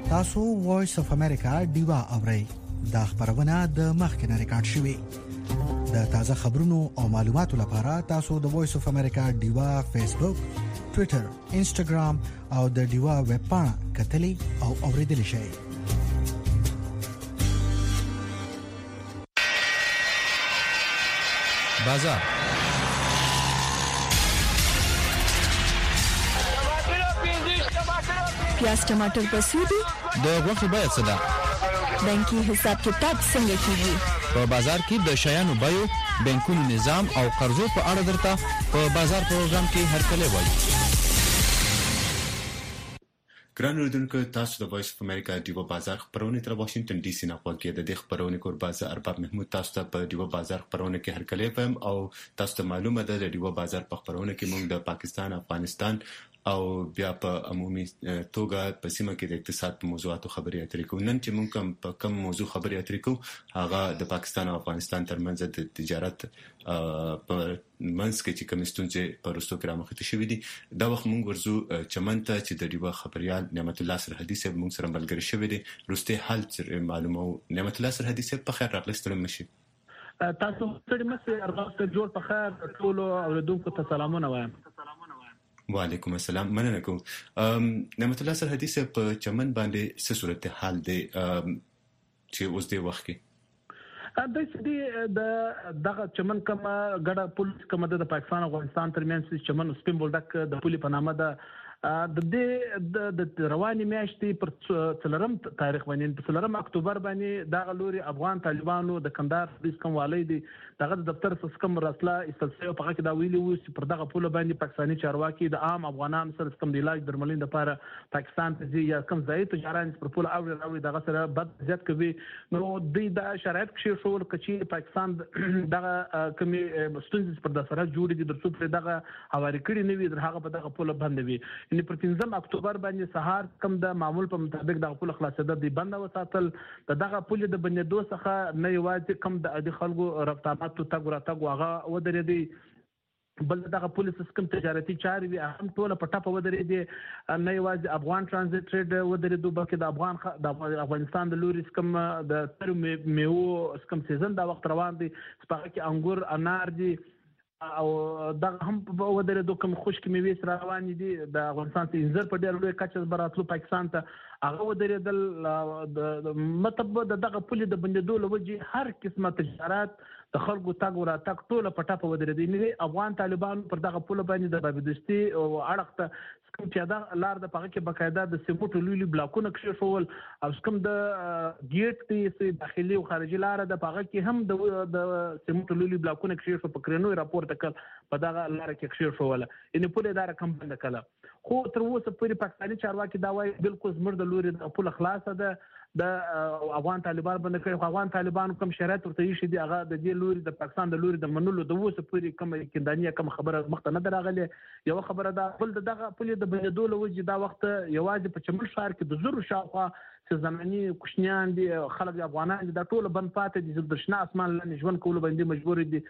تاسو وایس اف امریکا ډیوا اورئ. دا خبرونه د مخکنه ریکارډ شوې. د تازه خبرونو او معلوماتو لپاره تاسو د وایس اف امریکا ډیوا فیسبوک، ټوئیټر، انسټاګرام او د ډیوا ویب پاڼه کتلی او اوریدلی شئ. بازار پیاز ټماټر په سودی د غوښې بیه څه ده؟ بانکي حساب کتاب څنګه کیږي؟ په بازار کې د شیانو بیو، بانکونو نظام او قرضو په اړه درته په بازار پروګرام کې هرکلی وایي. ګران اوریدونکو، تاسو د وایس اف امریکا ډیوا بازار خبرونه تر واشنگټن ډي سي نه غواړئ. د دې خبرونه کوربازه ارباب محمود تاسو ته په ډیوا بازار خبرونه کې هرکلی وایم او تاسو ته معلومه ده د ډیوا بازار په خبرونه کې موږ د پاکستان، افغانستان او بیا په عمومي توګه په سیمه کې د اقتصاد په موضوعاتو خبرې اترې کوو. نن چې موږ کوم موضوع خبرې اترې کوو هغه د پاکستان او افغانستان ترمنځ د تجارت په منځ کې چې کوم ستونزې په وروستو کې رامخته شوې دي. دا وخت موږ ورځو چمن ته چې د ډیوا خبريال نعمت الله سرحدي صاحب موږ سره ملګری شوی دی. وروستي حال معلومو. نعمت الله سرحدي صاحب په خیر راغلی. ستړي مشي. تاسو ستړي مشي. ارغاسته جوړ په خیر. ټول اوریدونکو ته سلامونه وایم. وعلیکم السلام. مننه کوم. نعمت الله سرحدي صاحب په چمن باندې څه صورت حال دی چې اوس دی وخت کې؟ د دغه چمن کومه ګډه پولیس کومه د پاکستان او افغانستان ترمنځ چمن سپین بولډک د پولی په نامه ده. د رواني میاشتې پر 4 تاریخ باندې 4 اکتوبر باندې دغه لوري افغان طالبانو د کندهار پولیس کوموالي دي دغه دفتر سکم رسله استلسیو په کې دا ویلي وو چې پر دغه پول باندې پاکستاني چارواکي د عام افغانانو سره کوم د علاج درملین لپاره پاکستان ته ځي یا کوم ځای تجارت پر پول او دغه سره بد زیات کوي. نو د شرایط کې شو چې پاکستان دغه کومي ستونزې پر د سره جوړې دي درڅو پر دغه حواله کړي نه وي هغه په دغه پول باندې وي. ان پر 15 اکتوبر باندې سهار کم د معمول په مطابق د خپل خلاصېده دی بند وساتل. دغه پول د بنیدو څخه نه یوازې کم د خلکو رابطات تګ هغه ودرېدي، بل دغه پولیس سکم تجارتي چارې وي هم ټول په ټاپه ودرېدي. نه یوازې افغان ترانزیت ټریډ ودرېدو بلکې د افغانستان د لوري سکم د تر میوه سکم سیزن دا وخت روان دي. سپاږی کې انګور، انار دي او دا هم په ودرېدو کوم خشک میوې سره روان دي. د افغانستان ته انځر په ډېر لوی کچه براتلو پاکستان ته هغه ودرېدل. مطلب دغه پولي د بندیدو لوجه هر قسمه تجارت د خلکو تاګ وراتګ ټول په ټاپه ودرېدي. نه افغان طالبان پر دغه پول باندې د بابدستي او اړخته کوم چې دا لار د پاګه کې باقاعده د سیمټو لولي بلاکونه کې شول او کوم د ګیټ تی داخلي او خارجي لار د پاګه کې هم د سیمټو لولي بلاکونه کې شو په کرنوي راپور تکل په دغه لار کې شول. ان پول اداره کم بند کړه. خو تر اوسه پورې پاکستاني چارواکي دا وایي بالکل زموږ د لوري د پول خلاصه ده د افغان طالبان باندې کړي. افغان طالبان کوم شرایط ورته یې شي دي هغه د دې لوري د پاکستان د لوري د منلو د اوسه پورې کوم کندانیه کوم خبره مخته نه دراغله. یو خبره ده بل دغه پول د بنیدو لوجه دا وخت یوازې په چمن ښار کې د زرو شاوخوا چې زماني کوشنیان دي خلک افغانان دي دا ټول بند پاتې دي. د شنه اسمان لاندې ژوند کول باندې مجبور دي.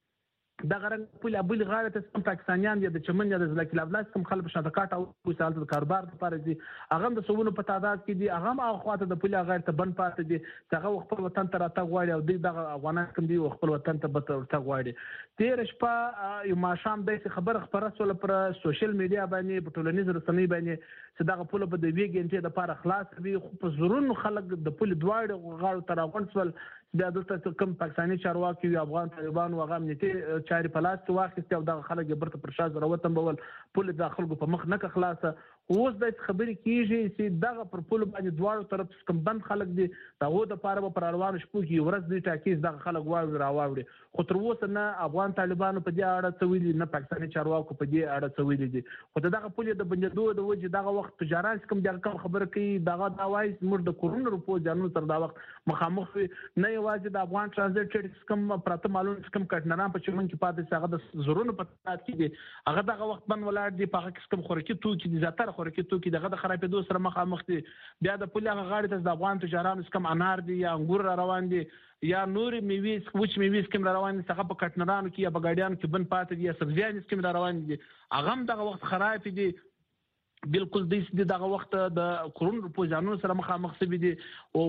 دا غرن پول ابل غاړه ته کوم پاکستانیان دي د چمن یا د ځلکې لابلاس کوم خلک شاته کاټ او وسالت د کاروبار لپاره دي هغه د سونو په تعداد کې دي هغه ما خواته د پول غاړه ته بند پاتې دي. هغه خپل وطن ته راته غواړي او دغه افغانان کوم دي خپل وطن ته راته غواړي. تیر شپه یو ماشام د خبر خبره سول پر سوشل میډیا باندې په ټولنیز رسنۍ باندې چې دغه پول په د وی ګنټه د لپاره خلاص وي. خو په زرون خلک د پول دواړو غاړو تر غونډسول بیا دلته کوم پاکستاني چارواکي وي افغان طالبان او هغه امنیتي چاري په لاس کې واخیستي او دغه خلک برته پر شاز راوتم بول پول د خلکو په مخ نه خلاصه. اوس د خبرې کیږي چې دغه پر پول باندې دواړو طرف کوم بند خلک دي دغه د لپاره پر روان شپو کې ورځ دي ټاکیز دغه خلک راوړي. خو تر اوسه نه افغان طالبانو په دې اړه څه ویلي نه پاکستاني چارواکو په دې اړه څه ویلي دي. خو دغه پول د بندیدو د وجه دغه وخت تجارت کوم دغه خبره کوي دغه دا وایي موږ د کورونا رپورټ جانو تر دا وخت مخامخ نه یوازې د افغان ترانزیت ټریډ کوم پراته معلوم کوم کټنران په چمن کې پاتې هغه د زرونو په تعداد کې دي هغه دغه وخت بن ولاړ دي په هغه کوم خوراکي توکي دي زیاتره خوراکي توکي دغه د خرابېدو سره مخامخ دي. بیا د پول هغه غاړې ته د افغان تجارانو کوم انار دي یا انګور روان دي یا نور میوې وچ میوې کوم روان دي هغه په کټنرانو کې یا په ګاډیانو کې بن پاتې دي یا سبزیان کوم روان دي هغه هم دغه وخت خراب دي. بالکل د دغه وخت د کرونا په ځانونو سره مخامخ شوي دي او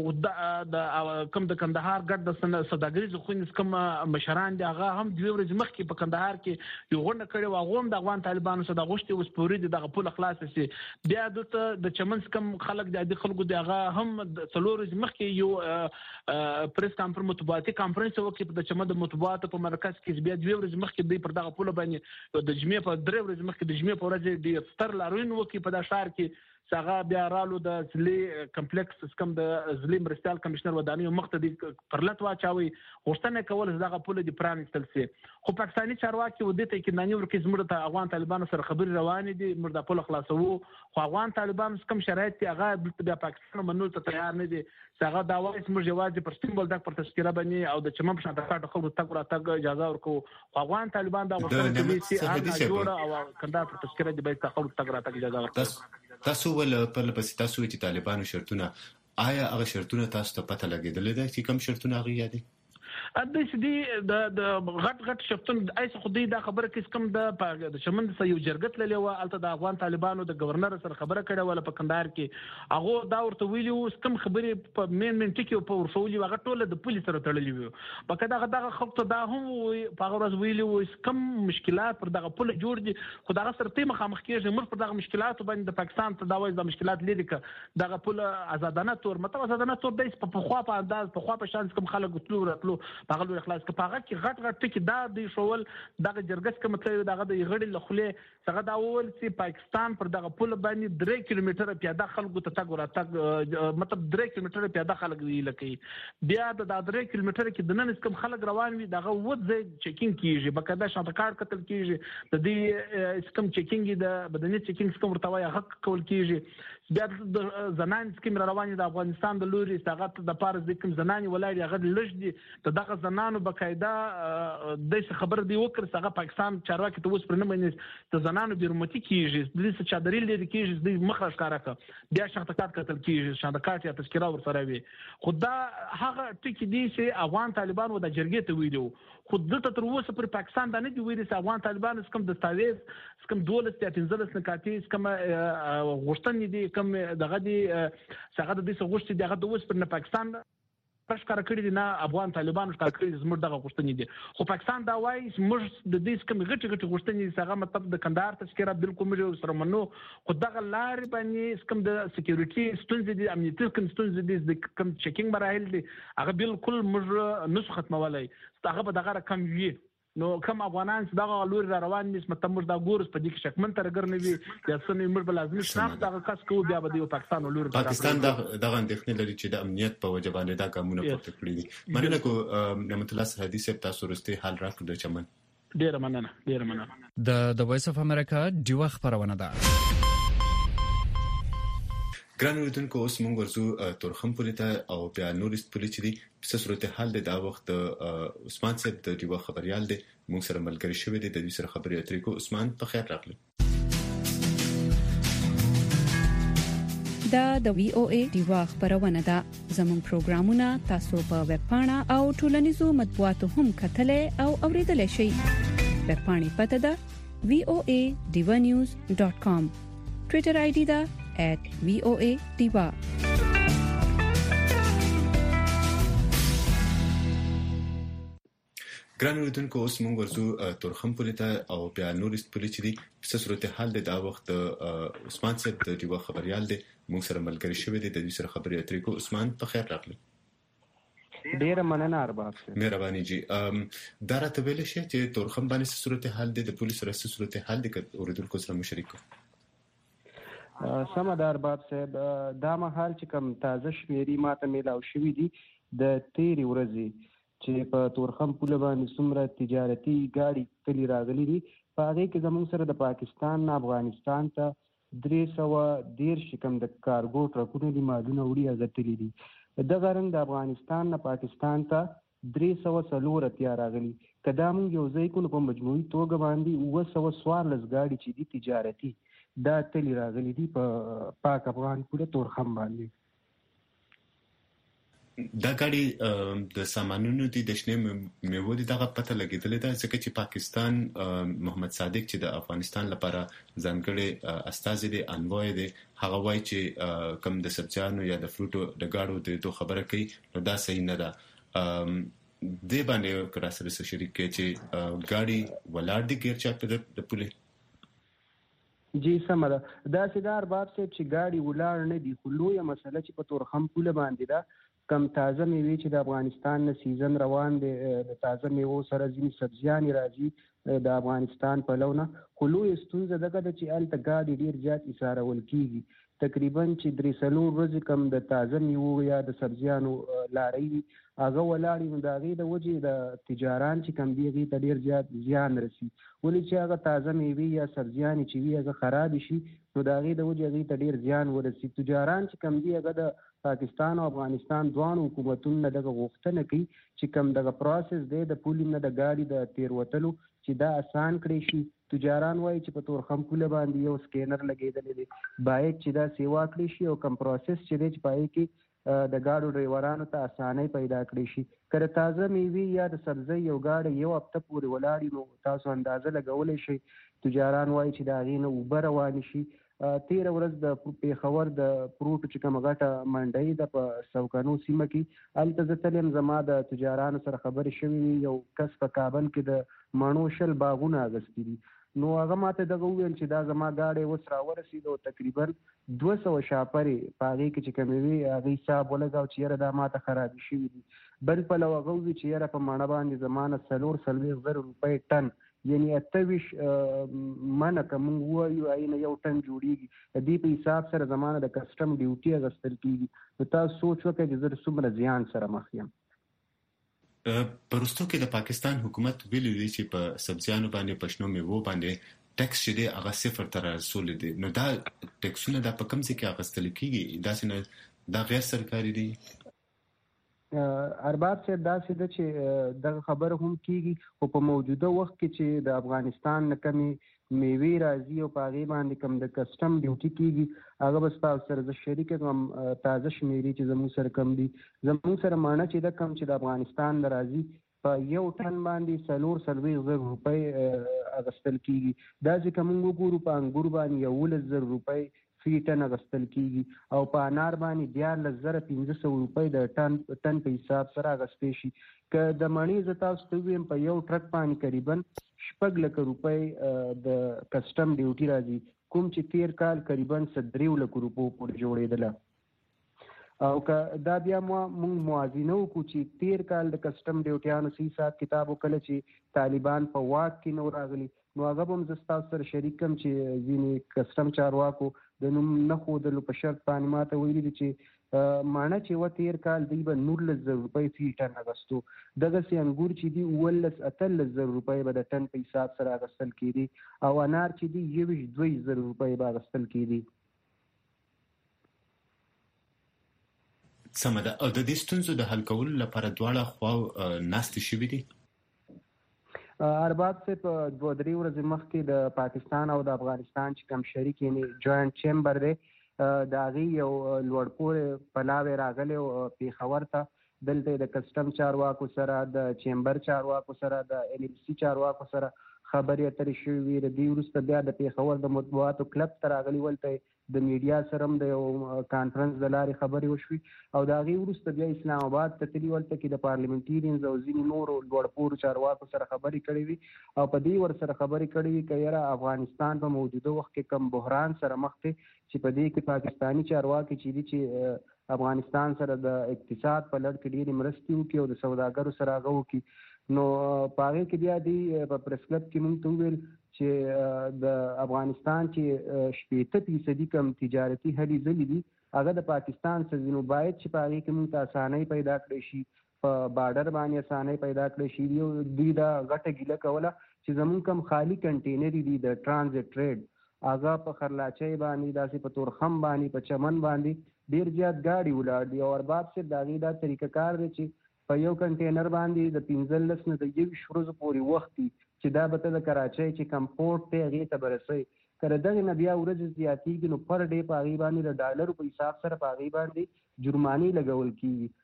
د کم د کندهار ګډ د سوداګریز خونې کم مشران دي هغه هم د ورځ مخکې په کندهار کې یو غونډه کړې و هغه هم د افغان طالبانو سره د غوښتي اوس پوري دغه پوله خلاص شي بیا د چمنس کم خلک د خلکو دغه هم د څلور ورځې مخکې یو پریس کانفرنس مطبوعاتي کانفرنس وکړي په چمن د مطبوعاتو په مرکز کې بیا د ورځې مخکې د پر دغه پوله باندې د جمعې په درې ورځې مخکې د جمعې په ورځ د ستر لاروین وکړي په دا شهر کې څنګه بیا رالو د زلي کمپلیکس کم د زلي مرستيال کمشنر وداني مخته د پرلط واچوي غوښتنه کول زغه پوله د پرانستل سي خو پاکستاني چارواکي ودته کې نانی ورکه زموږ ته افغان طالبانو سره خبري روان دي موږ د پوله خلاصو خو افغان طالبانو کم شرایط کې هغه د پاکستان منول ته تیار نه دي څنګه دا وایي موږ جواز پر سیمبول د پر تذکره باندې او د چمن په شاته کاټ خو تک راتګ اجازه ورکو افغان طالبان دا غوښتنه کوي چې جوړه او کنده پر تذکره دی به تخو تک راتګ اجازه ورکو تاسو ول پر لپس تاسو چې طالبانو شرطونه آیا هغه شرطونه تاسو ته پته لګیدل دي چې کوم شرطونه هغه یادي د دې د غټ شرطونه ایسه خو دې دا خبره کې کوم د شمن د یو جرګت للی و الته د افغان طالبانو د گورنر سره خبره کړې ولا په کندهار کې هغه دا ورته ویلو کوم خبرې په مین ټکی په ورسولي هغه ټول د پولیس سره تړلې وي په کدا دغه خلک ته دا هم په ورځ ویلو کوم مشکلات پر دغه پوله جوړ دي خو دغه سره ته مخامخ کېږي موږ پر دغه مشکلات باندې د پاکستان ته دا وایي د مشکلات لري ک دغه پوله آزادانه تور مطلب آزادانه تور د په خوا په انداز په خوا په شان کوم خلک تلو راتلو هغه لوی خلاص کپاغه کې غټ ټکی دا د شول دغه جرګس کوم مطلب دغه د غړي لخله څنګه دا ول چې پاکستان پر دغه پل باندې 3 کیلومتره پیاده خلکو ته تګ وراتګ مطلب 3 کیلومتره پیاده خلک وی لکه بیا د 3 کیلومتره کې د نن کوم خلک روان وي دغه وځي چیکینګ کیږي بقاعده شاته کار قتل کیږي د دې کوم چیکینګ د بدني چیکینګ کوم ورتوي حق کول کیږي بیا د زنان سکیم رواني د افغانستان د لوري څنګه د پارس د کوم زناني ولایت هغه لږ دي دغه زنانو بقاعده د خبر دی وکړ څنګه پاکستان چارواکي ته اوس پر نه باندې د زنانو بیرمتي کیږي د دې چادرې لري کیږي د مخرج کارکه بیا شخص قتل کیږي شاده کاټ یا تذکره ورسره وي خدا هغه ټکی دي چې افغان طالبان و د جرګې ته ویلو خود دلته تر اوسه پر پاکستان باندې دی ویلي چې افغان طالبان کوم دستاویز کوم دولت ته 15 نکاتې کوم غوښتنې دي کوم دغه دي څنګه د دې غوښتنې دغه د اوس پر پاکستان ښکار کړی دي نه افغان طالبانو ښکار کړی زموږ دغه غوښتنې دي خو پاکستان دا وایي موږ د دې کوم غټي غوښتنې څنګه مطلب د کندهار تذکره بالکل موږ سره منو خو دغه لار باندې کوم د سکیورټي ستونزې دي امنیتي کوم ستونزې دي د کوم چیکینګ مراحل دي هغه بالکل موږ نس ختمولای هغه به دغه کم وي نو کوم افغانان چې دغه لور را روان دي مطلب موږ دا ګورس په دې کې شکمن ترګر نه وي یا څنګه موږ بل لازمي شناخت دغه کس کو بیا به د پاکستان لور پاکستان دغه اندېښنې لري چې د امنیت په وجه باندې دا ګامونه پورته کړی دي مننه کو نعمت الله حدیث تاسو ورسته حال راکړل چمن ډیر مننه د وایس اف امریکا دیو خبرونه ده ګران اوریدونکو اوس موږ ورزو تورخم پولیټا او بیا نورست پولیټ دي په صورت حال د وخت عثمان صاحب د دیو خبريال دي موږ سره ملګری شوی دي د دې سره خبري اترې کو عثمان په خیر راغلی دا د وی او ای دیو خبرونه ده زموږ پروګرامونه تاسو په ویب پاڼه او ټولنیزو مطبوعاتو هم کتلې او اوریدلای شئ ویب پاڼې پته ده voanews.com ټوئیټر آی ډی ده @voa_diva ګران اوریدونکو اوس موږ ورزو تورخم پولیټا او بیا نورست پولیټ دي په صورت حال د وخت عثمان صاحب د دیو خبريال دي موږ سره ملګری شوی دي د دې سره خبري اترې کو عثمان په خیر راغلی ډیر مننه ارباب مهرباني جی دراته ویل شي چې تورخم باندې صورت حال د پولیس سره صورت حال د اوریدونکو سره مشارکت سمدار باب صاحب دا مهال چې کوم تازه شمیري ماته میلاو شوې دي د تیری ورځې چې په تورخم پوله باندې څومره تجارتي ګاډي تللی راغلي دي په هغه کې زموږ سره د پاکستان نه افغانستان ته 310 کم د کارګو ټرکونه دي مالونه وړي غتلي دي دغه رنګ د افغانستان نه پاکستان ته 314 راغلي کدا موږ یو ځای کو په مجموعي توګه باندې 214 ګاډي چې دي تجارتي دا تللی راغلي دي په پاک افغان پوله تورخم باندې دا ګاډي د سامانونو د شنه میوو دغه پته لګیدل دا ځکه چې پاکستان محمد صادق چې د افغانستان لپاره ځانګړي استازي دي انوای دي هغه وایي چې کم د سبزیانو یا د فروټو د ګاډو د دوه خبره کوي نو دا صحیح نه ده د باندې کرا سره شریک کې چې ګاډي ولار دي ګیر چا په د پولیس جی سم ده دا سیدار باب چې ګاډي ولار نه دي خو لویه مسله چې په تورخم پوله باندې ده کم تازه میوه چې د افغانستان نه سیزن روان دي د تازه میوه سره ځینې سبزیان راځي د افغانستان په لونه خو لوی ستونزه دغه د چې الته ګاډي ډیر زیات ایثارول کیږي تقریبا چې 3 ورځې کم د تازه میوه یا د سبزیانو لاري هغه ولاړی نو د هغې د وجې د تجاران چې کم دی هغې ته ډېر زیات زیان رسي ولې چې هغه تازه میوې یا سبزیانې چې وي هغه خراب شي نو د هغې د وجې هغې ته ډېر زیان ورسي تجاران چې کم دی هغه د پاکستان او افغانستان دواړو حکومتونو نه دغه غوښتنه کوي چې کم دغه پروسس دی د پولې نه د ګاډي د تېروتلو چې دا آسان کړی شي تجاران وایي چې په تورخم پوله باندې یو سکینر لګېدلی دی باید چې دا سیوا کړی شي او کم پروسس چې دی چې په هغې کې د ګاډو ډریورانو ته اسانۍ پیدا کړی شي که د تازه میوې یا د سبزۍ یو ګاډی یو هفته پورې ولاړي نو تاسو اندازه لګولی شئ تجاران وایي چې د هغې نه اوبه روانې شي 13 ورځ د پیښور د فروټو چې کومه غټه منډۍ ده په سوکانو سیمه کې هلته زه تلم زما د تجارانو سره خبرې شوې یو کس په کابل کې د مڼو 10 باغونه اخیستي دي نو هغه ماته دغه وویل چې دا زما ګاډی اوس راورسېد او تقریبا 200 شاپرې په هغې کې چې کومې وي هغې حساب ولګاو چې یاره دا ماته خرابې شوي دي بل پلو هغه ووي چې یاره په مڼه باندې زما نه 440,000 روپۍ ټن یعنی 28 منه که موږ ووایو هغې نه 1 ټن جوړېږي د دې په حساب سره زما نه د کسټم ډیوټي اخیستل کېږي نو تاسو سوچ وکړئ چې زه څومره زیان سره مخ یم په وروستو کې د پاکستان حکومت ویلي دي چې په سبزیانو باندې په شنو میوو باندې ټیکس چې دی هغه 0 ته رسولی دی نو دا ټیکسونه دا په کوم ځای کې اخیستل کېږي داسې نه دا غیر سرکاري دي ارباب صاحب داسې ده چې دغه خبره هم کېږي خو په موجوده وخت کې چې د افغانستان نه کمې میوې راځي او په هغې باندې کوم د کسټم ډیوټي کېږي هغه به ستاسو سره زه شریکه کړم تازه شمېرې چې زموږ سره کم دي زموږ سره مڼه چې ده کم چې د افغانستان نه راځي په 1 ټن باندې 440,000 روپۍ اخیستل کېږي داسې که موږ وګورو په انګور باندې 11,000 روپۍ فی ټن اخیستل کېږي او په انار باندې 14,500 روپۍ د ټن په حساب سره اخیستې شي که د مڼې زه تاسو ته ووایم په یو ټرک باندې قریبا 6 لک روپۍ د کسټم ډیوټي راځي کوم چې تیر کال قریبا 3 لک روپو پورې جوړېدله او که دا بیا موږ موازنه وکړو چې تیر کال د کسټم ډیوټیانو څه حساب کتاب وکړله چې طالبان په واک کې نه راغلي نو هغه به هم زه ستاسو سره شریک کړم چې ځینې کسټم چارواکو د نوم نه ښودلو په شرط باندې ماته ویلي دي چې مڼه چې وه تیر کال دوی به 19,000 روپۍ فی ټن اخیستو دغسې انګور چې دي 18,000 روپۍ به د ټن په حساب سره اخیستل کېدي او انار چې دي 22,000 روپۍ به اخیستل کېدي سمه ده او د دې ستونزو د حل کولو لپاره دواړه خواو ناستې شوي دي ارباب صاحب 2-3 ورځې مخکې د پاکستان او د افغانستان چې کوم شریک یعنی جوائنټ چیمبر دی د هغې یو لوړپوړی پلاوی راغلی او پیښور ته دلته د کسټم چارواکو سره د چیمبر چارواکو سره د NLC چارواکو سره خبرې اترې شوې وي د دې وروسته بیا د پیښور د مطبوعاتو کلب ته راغلي ولته د میډیا سره هم د یو کانفرنس د لارې خبرې وشوې او د هغې وروسته بیا اسلام آباد ته تلي ولته کې د پارلیمنټیرینز او ځینې نورو لوړپوړو چارواکو سره خبرې کړې وي او په دې ورسره خبرې کړې وي که یاره افغانستان په موجوده وخت کې کم بحران سره مخ دی چې په دې کې پاکستاني چارواکي چې دي چې افغانستان سره د اقتصاد په لړ کې ډېرې مرستې وکړي او د سوداګرو سره هغه وکړي نو په هغې کې بیا دی په پریس کلب کې موږ ته وویل چې د افغانستان چې 80% کم تجارتي هلې ځلې دي هغه د پاکستان سره دي نو باید چې په هغې کې موږ ته اسانۍ پیدا کړی شي په بارډر باندې اسانۍ پیدا کړی شي دوی دا غټه ګیله کوله چې زموږ کم خالي کنټینري دي د ټرانزیټ ټریډ هغه په خرلاچۍ باندې داسې په تورخم باندې په چمن باندې ډېر زیات ګاډي ولاړ دي او ارباب صاحب د هغې دا طریقه کار دی چې په یو کنټینر باندې د 15 نه د 21 ورځو پورې وخت دی چې دا به ته د کراچۍ چې کمپورټ دی هغې ته به رسئ که د دغې نه بیا ورځې زیاتېږي نو پر ډې په هغې باندې د ډالرو په حساب سره په هغې باندې جرمانې لګول کېږي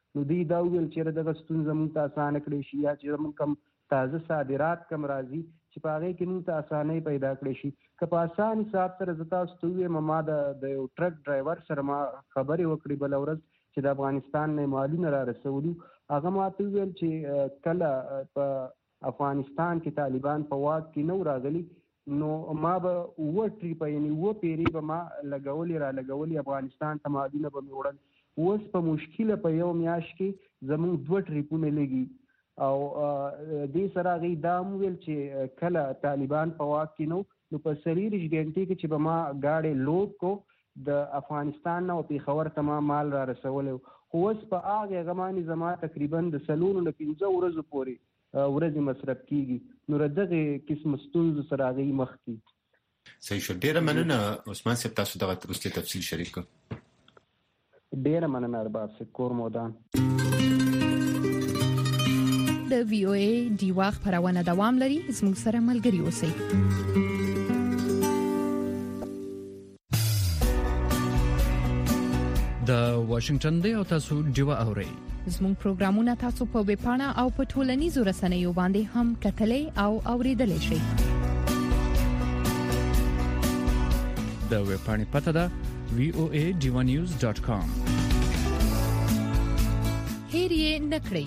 نو دوی دا ویل چې دغه ستونزه موږ ته اسانه کړې شي یا چې موږ کم تازه صادرات کم راځي چې په هغې کې موږ ته اسانۍ پیدا کړې شي. که په اسان حساب سره زه تاسو ته ووایم ما د یو ټرک ډرایور سره ما خبرې وکړې بله ورځ چې د افغانستان نه مالونه را رسولي. هغه ما ته وویل چې کله په افغانستان کې طالبان په واک کې نه راغلي نو ما به 7 ټریپه یعنې 7 پیرې به ما لګولې افغانستان ته مالونه به مې وړل. اوس په مشکله په یو میاشت کې زموږ 2 ټریپونه لګي او دې سره هغوی دا هم ویل چې کله طالبان په واک کې نو په 24 غنټې کې چې به ما گاډی لوډ کو د افغانستان نه او پېښور ته ما مال را رسولی. خو اوس په هغې هغه باندې زما تقریبا د 4 نه 5 ورځو پورې ورځې مصرف کېږي. نو د دغې قسم ستونزو سره هغوی مخ دي. صحیح شو. ډېره مننه عثمان صاحب، تاسو دغه وروستی تفصیل شریک کړو. ډېره مننه ارباب صاحب. کور مودان. د وی او ای ډیوا خبرونه دوام لري. زموږ سره ملګري اوسئ. د واشنگټن دی او تاسو ډیوا اورئ. زموږ پروګرامونه تاسو په ویب پاڼه او په ټولنیزو رسنیو باندې هم کتلای او اوریدلای شئ. د ویب پاڼې پته ده voadivanews.com. هیر یې نکړئ.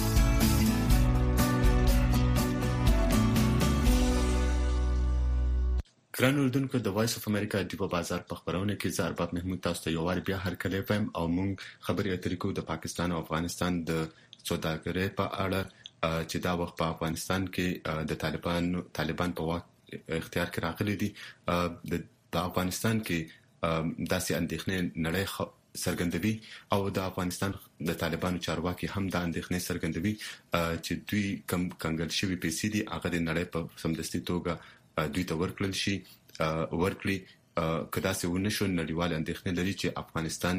ګران اوردونکو، د وایس اف امریکا ډیوا بازار په خبرونه کې زه ارباب محمود تاسو ته یو وار بیا هرکلی وایم او موږ خبرې اترې کوو د پاکستان او افغانستان د سوداګرۍ په اړه چې دا وخت په افغانستان کې د طالبان په واک اختیار کې راغلي دي. د افغانستان کې داسې اندېښنې نړۍ څرګندوي او د افغانستان د طالبانو چارواکي هم دا اندېښنې څرګندوي چې دوی کم کنګل شوي پیسې دي هغه د نړۍ په سمدستي توګه دوی ته ورکړي. که داسې ونه شو نړیوال اندېښنې لري چې افغانستان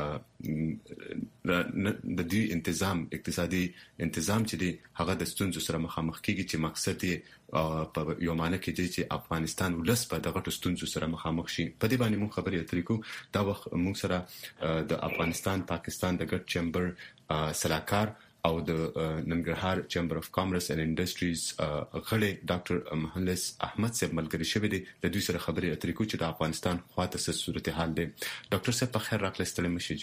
د دوی اقتصادي انتظام چې دی هغه د ستونزو سره مخامخ کیږي چې مقصد یې په یو معنی کې دی چې افغانستان ولس په دغه ستونزو سره مخامخ شي. په دې باندې موږ خبرې اترې کوو. دا وخت موږ سره د افغانستان پاکستان د ګډ چیمبر سلاکار او د ننګرهار چیمبر اف کامرس اینڈ انډسټریز غړي ډاکټر مهندس احمد صاحب ملګری شوی دی. د دوی سره خبرې اترې کوو چې د افغانستان خواته څه صورتحال دی. ډاکټر صاحب په خیر راغلی، ستړي مشئ.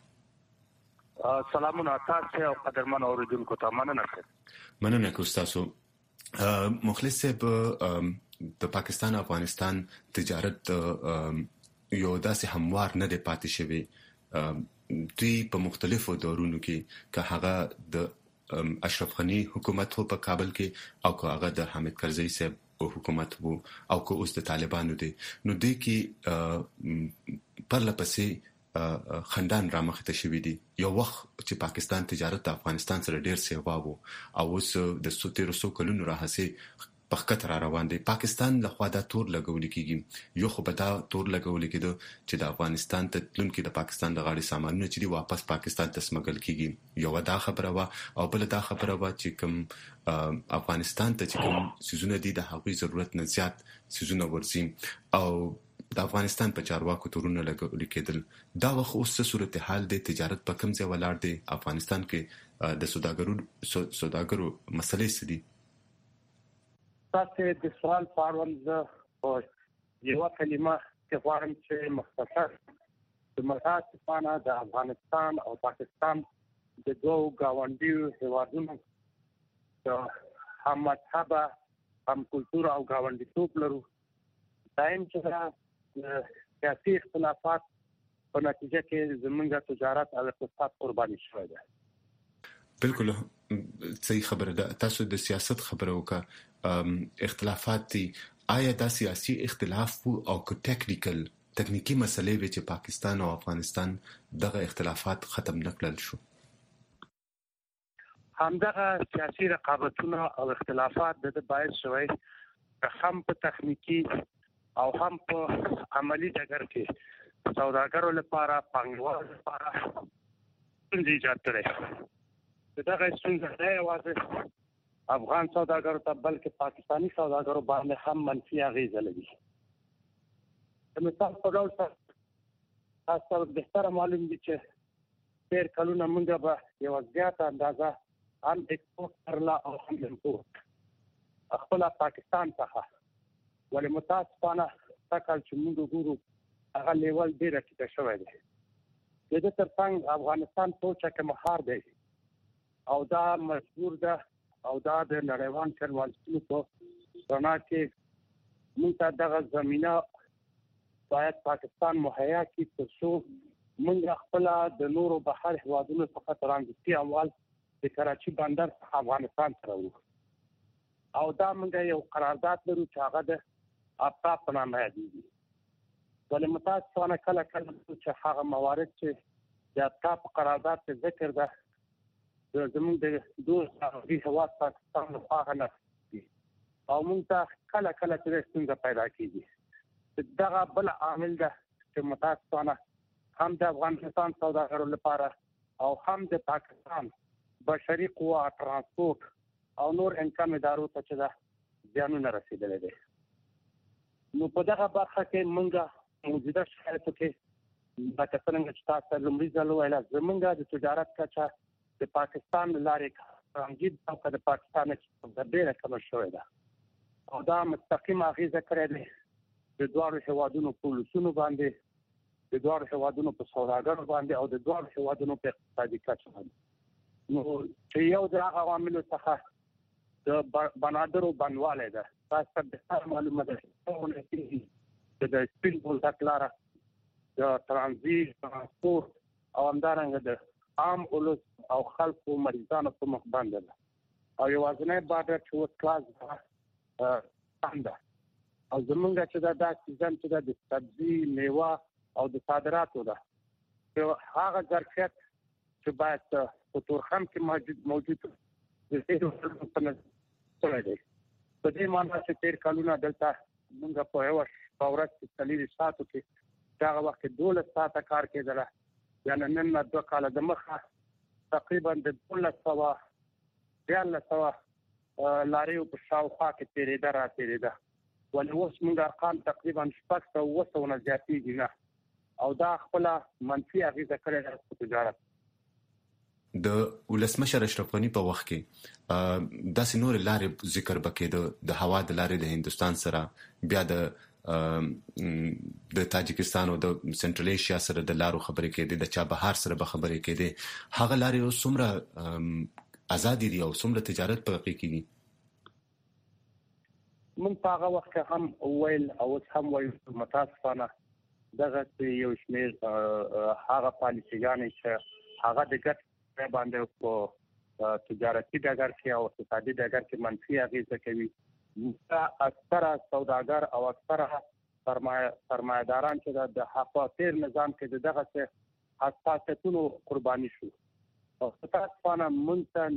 سلامونه تاسو او قدرمن اوریدونکو ته مننه کوم تاسو. مخلص صاحب، د پاکستان او افغانستان تجارت یو داسې هموار نه دی پاتې شوی. دوی په مختلفو دورونو کې که هغه د اشرف غنی حکومت په کابل کې او که هغه د حامد کرزی صاحب حکومت وو او که اوس د طالبانو دی، نو دوی کې پرلپسې خندان رامخته شوي دي. یو وخت چې پاکستان تجارت د افغانستان سره ډیر سیوا وو او اوس د 1300 کلونو راهسې په خطر روان دی. پاکستان له خوا دا تور لګول کیږي. یو خو به دا تور لګول کېدو چې د افغانستان ته تلونکي د پاکستان د غاړي سامانونه چې دی واپس پاکستان ته سمګل کیږي. یو دا خبره وا او بل دا خبره وا چې کوم افغانستان ته چې کوم سيزونه دي د هغوی ضرورت نه زیات سيزونه ورزي او د افغانستان په چارواکو تورونه لګول کېدل. دا وخت اوس څه صورتحال دی؟ تجارت په کوم ځای ولاړ دی؟ افغانستان کې د سوداګرو مسلې څه دي؟ تاسو د سوال په اړه یو کلمه چې غواړم چې مختصر د متاسفانه د افغانستان او پاکستان د دوه گاونډیو هیوادونو د هم مذهب هم کلتور او گاونډیتوب لرو. دایم چې سیاسي اختلافات په نتیجه کې زموږ تجارت او اقتصاد قرباني شوی دی. بالکل صحیح خبره ده. تاسو د سیاست خبره وکړه. اختلافات دي. آیا دا سیاسي اختلاف او که تکنیکی مسلې وي چې پاکستان او افغانستان دغه اختلافات ختم نکړل شو؟ همدغه سیاسي رقابتونه او اختلافات د باعث شوی هم په تخنیکی او هم په عملی ډګر کې سوداګرو لپاره پانګوالو لپاره ستونزې ایجاد کړې. دغه ستونزې نه یوازې افغان سوداګرو ته بلکې پاکستانی سوداګرو باندې هم منفي اغیزه لري. د مثال په ډول تاسو بهتره معلوم دي چې تیر کلونه موږ به یو زیاته اندازه هم ایکسپورت کړله او هم امپورت خپل پاکستان څخه ولې متاسفانه تکل چې موږ ګورو هغه لیول ډیر ټیټ شوی دی د دې ترڅنګ افغانستان پوچا کې مهار دی او دا مجبور ده او دا د نړیوال چارواکو په رڼا کې موږ ته دغه زمينه باید پاکستان مهیا کړي ترڅو موږ خپل د نورو بهر هوادونو څخه ترانزیتي اموال د کراچي بندر څخه افغانستان ته راوړو او دا موږ یو قرارداد لرو چې هغه د افتا په نامه یادېږي ولې متاسفانه کله چې هغه موارد چې د افتا په قرارداد کې ذکر ده زموږ د دوه هواد پاکستان لپاره نه دي او موږ ته کله چې ستونزه پیدا کیږي دغه بل عامل ده چې متاسفانه هم د افغانستان سوداګرو لپاره او هم د پاکستان بشري قوا ترانسپورت او نور انکم ادارو ته چې دا زیانونه رسیدلي دي نو په دغه برخه کې موږ موجوده شرایطو کې لکه څنګه چې تاسو لومړی ځل ویل زمونږ د تجارت کچه د پاکستان لارې ترانزیت او د پاکستان د ډیره کم شوې ده او دا مستقیم اغیزه کړې ده د دوه هوادونو پولیسونو باندې د دوه هوادونو په سوداګرو باندې او د دوه هوادونو په اقتصادي کچه باندې نو چې یو د عواملو څخه د بنادرو بنواله ده تاسو ته معلومه ده د سپین بولدک لاره د ترانزیت ترانسپورت او همدارنګه د عام اولس او خلکو مریضانو په مخ باندې ده او یوازینی بارډر چې وس کلاس باندې او زمونږ چې دا سیزن چې د سبزی میوه او د صادراتو ده هغه ظرفیت چې باید په تورخم کې موجود د دې په نظر دی په دې معنی چې تیر کلونه دلته موږ په یو ورځ کې تللی ساتو کې دا وخت 12 ساعته کار کېدل یعنی نن 2 کال د مخه تقریبا د 1200 لارې په شاوخوا کې تیرېده ولې اوس موږ ارقام تقریبا 600 نه زیاتېږي نه او دا خپل منفي اغیزه کړې ده په تجارت د ولسمشر اشرف غنی په وخت کې داسې نور لارې ذکر بکې د هوا د لارې د هندستان سره بیا د تاجکستان او د سنټرل ایشیا سره د لارو خبرې کېدې د چابهار سره به خبرې کېدې هغه لارې اوس څومره ازادي دي او څومره تجارت په کې کېږي من په هغه وخت هم ویل او هم ویل متاسفانه دغه یو شمېر هغه پالیسيګانې چې هغه د ګټ باندې په تجارتي ډګر کې او اقتصادي ډګر کې منفي اغیزه کوي اکثره سوداګر او اکثره سرمایه‌داران چې د حقوقي نظام کې دغه څه حساسیتونو قرباني شو او تاسفانه مونږ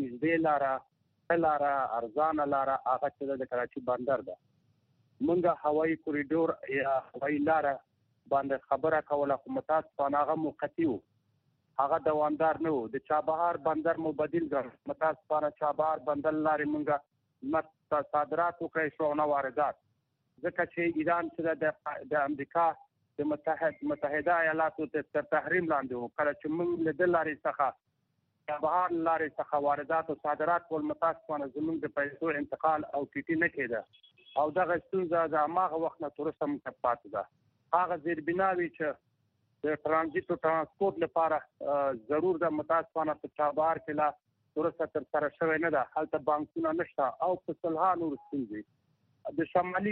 نږدې لاره ارزانه لاره هغه چې د کراچي بندر ده مونږ هوایي کوریډور یا هوایي لاره باندې خبره کوله کوم تاسفانه هغه موقتی وو هغه دوامدار نه وو د چابهار بندر مبدل ګرځ متاسفانه چابهار بندر لارې مونږه مت صادرات کوي شو نه واردات ځکه چې ایران چې د امریکا د متحده ایالاتو تر تحریم لاندې وو کله چې موږ له د لارې څخه چابهار لارې څخه واردات او صادرات ول متاسفانه زموږ د پیسو انتقال او کیټي نه کېده او دغه ستونزه د هغه وخت نه تر اوسه متفاوت ده هغه زیربناوي چې د ترانزیت او ترانسپورت لپاره ضرور د متاسفانه په چابهار کې لا ورسره تر سره شوی نه ده هلته بانکونه نشته او په صلحانو ورسېږي د شمالي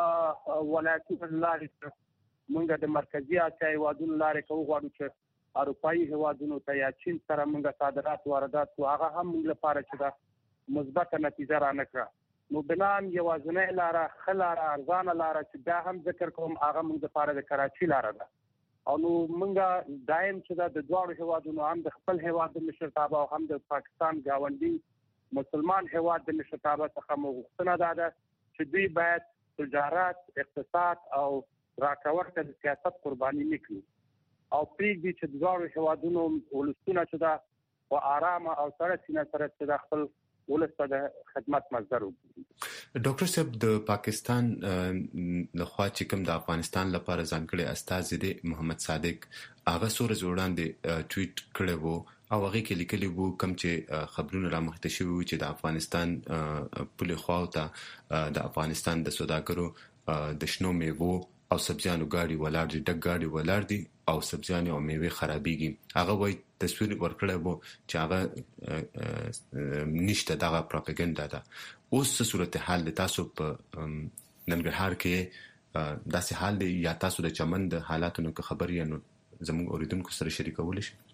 ولایتونو لارې موږ د مرکزی اسیا هیوادونو لارې کوو غواړو چې اروپایي هیوادونو ته یا چین سره موږ صادرات واردات او هغه هم موږ لپاره چې دا مثبت نتیجه را نکړه نو بلان یوازنی لاره خلاره ارزانه لاره چې دا هم ذکر کوم هغه موږ لپاره د کراچي لاره ده او نو موږ دایم چې د دوه هیوادونو هم د خپل هیواد د مشرتابه او هم د پاکستان گاونډي مسلمان هیواد د مشرتابه څخه مغوښتنه ده چې دوی باید تجارت اقتصاد او راکورته د سیاست قرباني نکړي او پریږدي چې دوه هیوادونو ولستونه چې دا په آرام او سره سینه سره چې خپل ولسته د خدمت مصدر وي ډاکټر صاحب د پاکستان لخوا چې کوم د افغانستان لپاره ځانګړي استازي دی محمد صادق هغه سورج وړاندې ټویټ کړی وو او هغه کې لیکلی وو کوم چې خبرونه را مخته شوي وو چې د افغانستان پولې خواته د افغانستان د سوداګرو د شنو میوو او سبزیانو ګاډي ولاړ دي ډک ګاډي ولاړ دي او سبزیانې او میوې خرابېږي هغه وایي تصویر ورکړی وو چې هغه نشته دغه پروپاګاندا ده اوس څه صورتحال دی تاسو په ننګرهار کې داسې حال دی یا تاسو د چمن د حالاتو نه خبر یې نو زموږ اوریدونکو سره شریکولی شي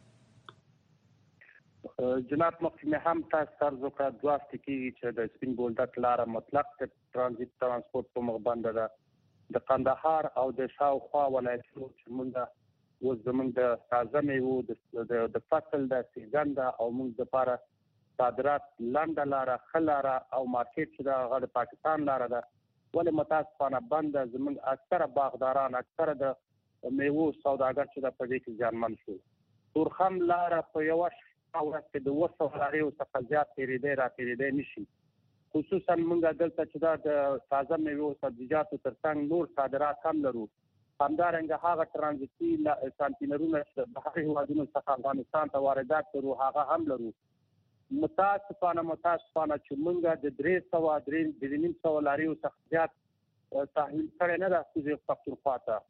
جناب مخکې هم تاسو عرض وکړه دوه هفتې کېږي چې د سپین بولدک لاره مطلق ترانزیت ترانسپورټ په مخ بنده ده د قندهار او د شاوخوا ولایتونو چې موږ اوس زموږ د تازه میوو د فصل د سیزن ده او موږ دپاره صادرات لنډه لاره ښه لاره او مارکیټ چې ده هغه د پاکستان لاره ده ولې متاسفانه بنده زموږ اکثره باغداران اکثره د میوو سوداګر چې ده په دې کې زیانمن شو تورخم لاره په یوه ورځ کې د 200 لاریو څخه زیات تېرېدی نشي خصوصا موږ دلته چې دا د تازه میوو سبزیجاتو ترڅنګ نور صادرات هم لرو همدارنګه هغه ترانزیتي کانټینرونه چې د بهري هېوادونو څخه افغانستان ته واردات لرو هغه هم لرو متاسفانه چې موږ د 300 لاریو څخه زیات تحویل کړی نه ده کوزې پښتونخوا ته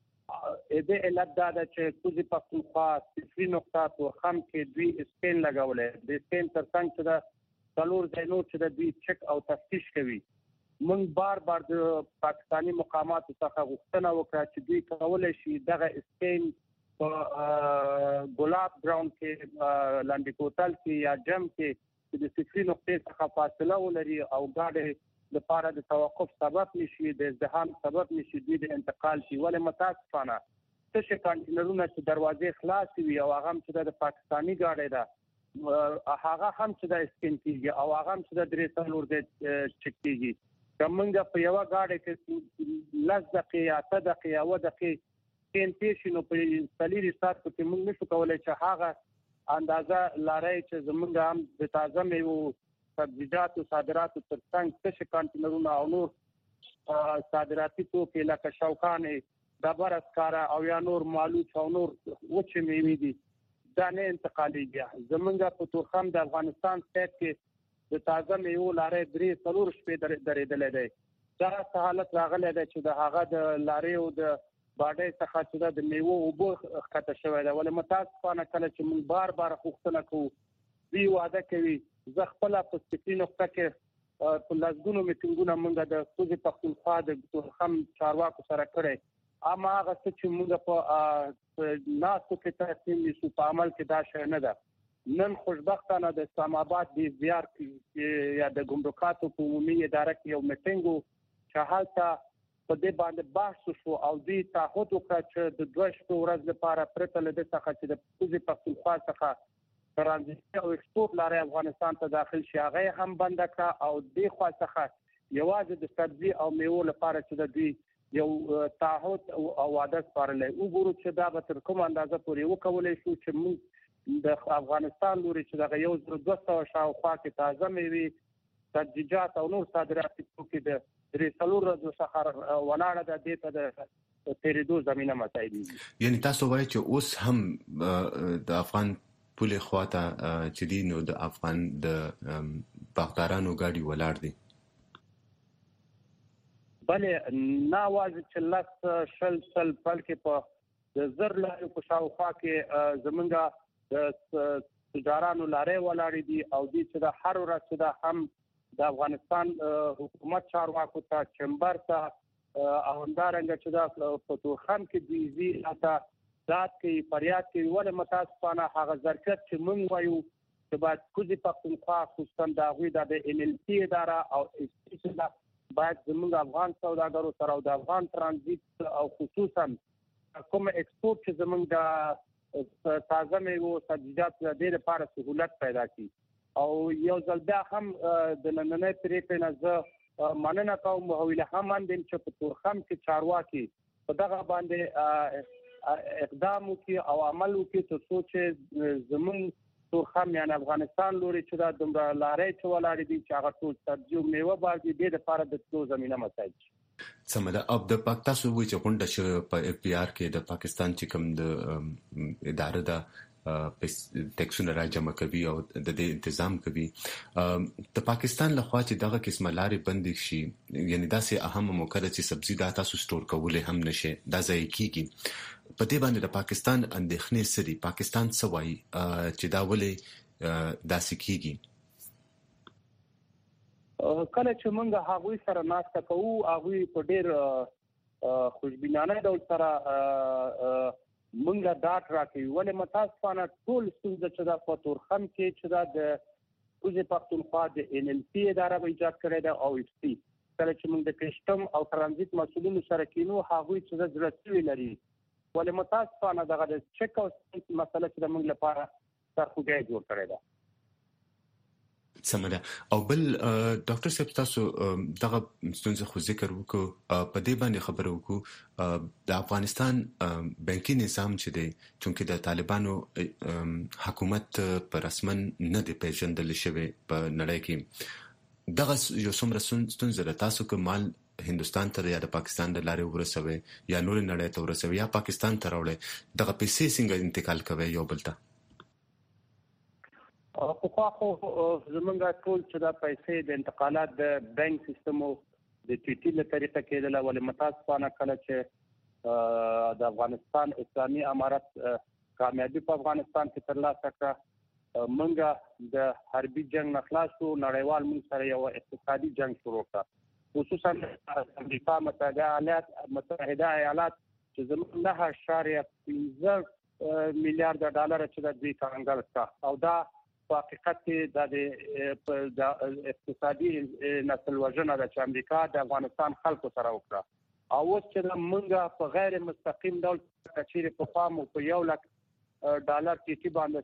د علت دا ده چې کوزې پښتونخوا صفري نقطه تورخم کې دوی اسپین لګولی د اسپین ترڅنګ چې ده څلور ځای نور چې د دوی چک او تفتیش کوي موږ بار د پاکستاني مقاماتو څخه غوښتنه وکړه چې دوی کولی شي دغه اسپین په ګلاب ګراوند کې لاندې کوتل کې یا جم کې چې د صفري نقطې څخه فاصله ولري او ګاډي لپاره د توقف سبب نشي د ازدحام سبب نشي دوی د انتقال شي ولې متاسفانه تشه کانټینرونه چې دروازې خلاصې وي او هغه هم چې د پاکستاني ګاډي ده هغه هم چې د اسپین کېږي او هغه هم چې د 3 د چک کېږي که موږ په یوه ګاډي کې 10 دقیقې یا 8 دقیقې یا 9 دقیقې سپین تېر شي نو په 4 ساعتو کې موږ نشو کولی چې هغه اندازه لاری چې زموږ هم د تازه میوو سبزیجاتو صادراتو ترڅنګ تشه کانټینرونه او نور صادراتي توکي لکه شوکانې ډبره سکاره او یا نور مالوچ او نور وچې میوې دي دا نه انتقالېږي زموږ په تورخم د افغانستان سټیټ کې د تازه میوو لارۍ 3-4 شپې درېدلی دی دا حالت راغلی دی چې د هغه د لاریو د باډۍ څخه چې د میوو اوبه ښکته شوی دی ولې متاسفانه کله چې موږ بار غوښتنه کوو دوی وعده کوي زه خپله په صفري نقطه کې په لسګونو میټینګونه موږ د کوزې پښتونخوا د تورخم چارواکو سره کړی اما هغه څه چې موږ په ناستو کې تصمیم نیسو په عمل کې دا شی نه ده نن خوشبختانه د اسلام آباد د زیار یا د ګمرکاتو په عمومي اداره کې یو میټینګ و چې هلته په دې باندې بحث شو او دوی تعهد وکړه چې د 2 شپو ورځ لپاره پرته له دې څخه چې د کوزې پښتونخوا څخه ترانزیت او ایکسپورټ لارې افغانستان ته داخل شي هغه هم بنده کړه او دې خوا څخه یوازې د سبزي او میوو لپاره چې د دوی یو تعهد او وعده سپارلی وګورو چې دا به تر کومه اندازه پورې وکولی شو چې موږ د افغانستان لوري چې دغه 1200 شاوخوا کې تازه میوې سبزیجات او نور صادراتي توکي د 3 ورځو څخه ولاړه ده دې ته د تېرېدو زمینه مساعدېږي یعنی تاسو وایئ چې اوس هم د افغان پولې خواته چې دي نو د افغان د باغدارانو ګاډي ولاړ دي بلې نه یوازې چې 10 بلکې په د 1000 لاریو په شاوخوا کې زموږ د تجارانو لارۍ ولاړې دي او دوی چې د هر ورځ چې د هم د افغانستان حکومت چارواکو ته چمبر ته او همدارنګه چې د په تورخم کې دوی ځي هلته داد کوي فریاد کوي ولې متاسفانه هغه ظرفیت چې موږ وایو چې باید کوزې پښتونخوا خصوصا د هغوی د NLC اداره او SPC باید زموږ افغان سوداګرو سره او د افغان ترانزیت او خصوصا کوم ایکسپورټ چې زموږ د تازه میوو سبزیجاتو د دې لپاره سهولت پیدا کړي او یو ځل بیا هم د نننۍ پرېکړې نه زه مننه کوم او الهام اندیم چې په تورخم کې چارواکي په دغه باندې اقدام وکړي او عمل وکړي تر څو چې زموږ تورخم یعنی افغانستان لوري چې دا دومره لارې چې ولاړې دي چې هغه ټول سبزي او میوه باندې د لپاره د تلو زمينه مساعد شي. سمدا اب د پاکستان وی چې غونډه چې په اف پی آر کې د پاکستان چې کوم د اداره ده ټیکسونه راجمع کوي او د دې تنظیم کوي د پاکستان لخوا چې دغه قسمه لارې بند شي یعنی دا سه اهم موقع ده چې سبزی دا تاسو سٹور کولې هم نشي دا ځای کیږي په دې باندې د پاکستان اندېښنې سړي پاکستان سوای چې دا ولې داسې کیږي کله چې موږ هغوی سره ناسته کوو هغوی په ډېر خوشبینانه ډول سره موږ ډاټ راکوي ولې متاسفانه ټول ستونزه چې دا په تورخم کې چې دا د وزې پښتونخوا د ان ال پی اداره ایجاد کړې ده او اف سی کله چې موږ د کسټم او ترانزیت مسولینو سره کینو هغوی چې د ضرورت لري ولې متاسفانه دغه د چک او مسله چې موږ لپاره سرخوږی جوړ کړی ده. سمدا او بل ډاکټر صاحب تاسو دغه ستونزه خو ذکر وکړو په دې باندې خبرو وکړو د افغانستان بانکي نظام چې دی چې د طالبانو حکومت پر رسمن نه دی پیژندل شوی په نړۍ کې دغه یو څومره ستونزه تاسو کومال هندستان ته یا د پاکستان د لارې ورسوي یا نور نړۍ ته ورسوي یا پاکستان ته راوړي دغه پیسې څنګه انتقال کوي یو بل ته په خو زمونږ ټول چې دا پیسې د انتقالات د بانک سیستم او د ټي ټي له طریقه کېدل ولې متاسفانه کله چې د افغانستان اسلامي امارت کامیابی په افغانستان کې ترلاسه کړه موږ د حربي جنگ نه خلاص شو نړیوال موږ سره یو اقتصادي جنگ شروع کړ خصوصا امریکا متحده ایالات چې زموږ 9.15 میلیارډ ډالر چې د دوی کانګل کا او دا په حقیقت کې د اقتصادي نسل وژنه د امریکا د افغانستان خلکو سره وکړه او اوس چې موږ په غیر مستقیم ډول کچېره په فارم په $1 ټي باندې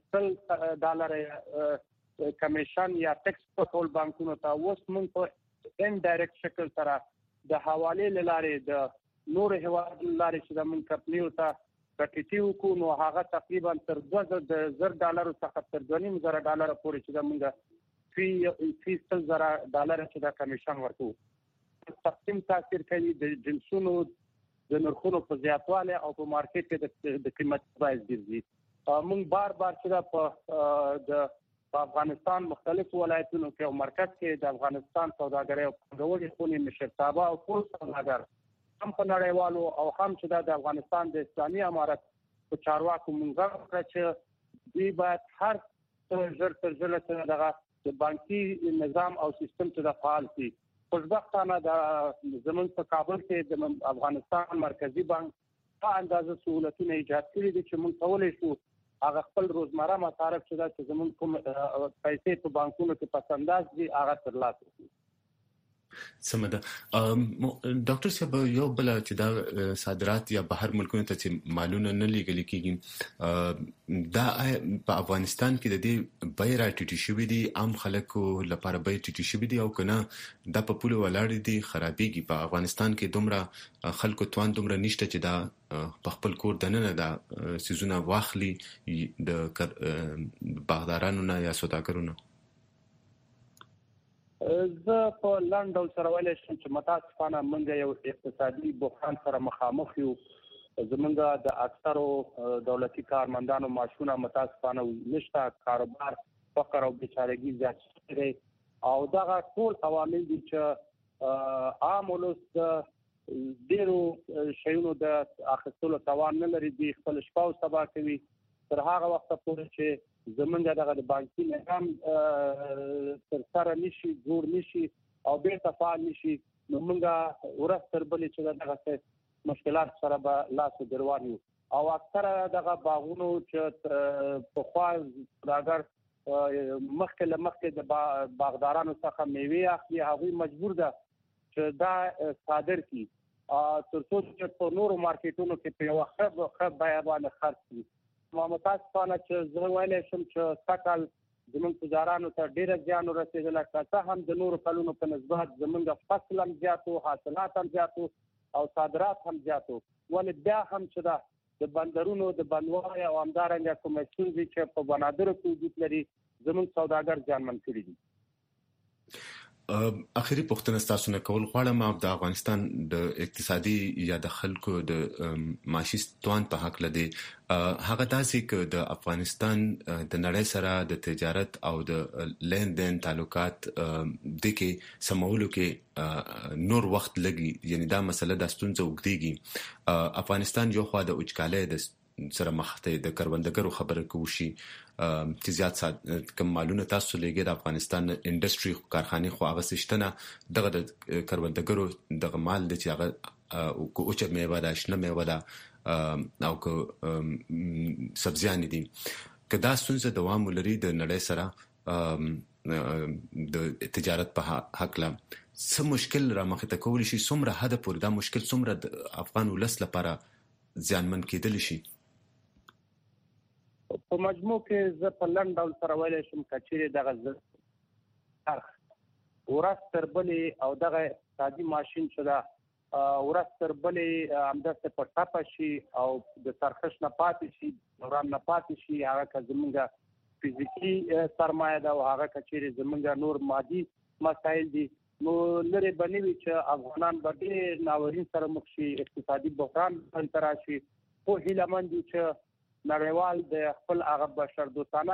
$1 کمیشن یا ټیکس په ټول بانکونو ته اوس موږ په انډایرکټ شکل سره د حواله لارې د نور هواد لارې چې موږ کمپنیو ته کټیو کو نو هغه تقریبا تر $2,000 څخه تر $2,500 پورې چې موږ $3,000 چې دا کمیشن ورکو تقسیم تاثیر کوي د جنسونو د نرخونو په زیاتواله او په مارکیټ کې د قیمت پرایس ګرځي موږ بار چې د افغانستان مختلف ولایتونو کې او مرکز کې د افغانستان سوداګرۍ او پانګونې خونې مشرتابه او ټول سوداګر هم په نړیوالو او هم چې د افغانستان د اسلامي امارت په چارواکو موږ غواړو چې دوی باید هر څه دغه د بانکي نظام او سیستم ته فعال شي خوشبختانه د زمون په کابل کې د افغانستان مرکزی بانک په اندازه سہولتونه ایجاد کړي دي چې موږ کولای شو هغه خپل روزمره مصارف چې زمون کوم پیسې په بانکونو کې پسنداز دي هغه ترلاسه کړي. سمدا ډاکټر صاحب یو بل چې دا صادرات یا بهر ملکونو ته چې مالونه نه لیږل کیږي دا په افغانستان کې د دې بیره ټیټی شوې دي عام خلکو لپاره بیره ټیټی شوې دي او کنه د په پوله ولاړ دي خرابېږي په افغانستان کې دومره خلکو توان دومره نشته چې دا په خپل کور دننه دا سيزونه واخلي د باغدارانو نه یا سوداګرونو. زه په لنډ ډول سره ویلی شم چې متاسفانه موږ یو اقتصادي بحران سره مخامخ یو زموږ د اکثرو دولتي کارمندانو معاشونه متاسفانه نشته کاروبار فقر او بیچارګي زیات شوی او دغه ټول عوامل دي چې عام ولس ډیرو شیونو د اخیستلو توان نه لري دي خپل شپه او سبا کوي تر هغه وخت پورې چې زمونږ دغه د بانکي نظام تر سره نشي جوړ نشي او بیرته فعال نشي نو موږ ورستر بلې چې دغه مشکلات سره به لاس دروان یو او اکثره دغه باغونو چې په خوا راګر مخکې د باغدارانو څخه میوه اخلي هغه مجبور ده چې دا صادر کړي ترڅو چې په نورو مارکیټونو کې په یو ښه بیه باندې خرڅ کړي. متاسفانه چې زه ویلی شم چې سږکال زموږ تجارانو ته ډېره زیان ورسېدلی که څه هم د نورو کلونو په نسبت زموږ فصل هم زیات و حاصلات هم زیات او صادرات هم زیات ولې بیا هم چې دا د بندرونو د بندوالي او همدارنګه کومې ستونزې چې په بنادرو کې وجود لري زموږ سوداګر ځانمن کړي دي. اخیری پوښتنه تاسو نه کول غواړم د افغانستان د اقتصادي یا د خلکو د معاشي توان په حق لدی هغه داسې ک د افغانستان د نړۍ سره د تجارت او د لین دین تعلقات د کې سمولو کې نور وخت لګي یعنی دا مسله د ستونزې وګديږي افغانستان یو خوا د اوچکاله د سره مخ ته د کروندګرو خبره کوشي چې زیات کم مالونه تاسو لګي د افغانستان انډستری کارخانه خو هغه سشتنه دغه د کروندګرو دغه مال د چې هغه او چې میوه ده شنه میوه ده او که سبزیان دي کدا ستونزه دوام لري د نړۍ سره د تجارت په حق لا څه مشکل را مخ ته کول شي څومره حد پورې دا مشکل څومره د افغان ولس لپاره ځانمن کېدل شي په مجموع کې زه په لنډ ډول سره ویلی شم کچېرې دغه ورځ تر بلې او دغه اقتصادي ماشین چې ده ورځ تر بلې همداسې په ټپه شي او د سرخش نه پاتې شي دوران نه پاتې شي هغه که زمونږ فزیکي سرمایه ده او هغه کچېرې زمونږ نور مادي مسایل دي نو لرې به نه وي چې افغانان به ډېر ناورین سره مخ شي اقتصادي بحران هلته راشي خو هیلهمند دي چې نړیوال د خپل هغه بشر دوستانه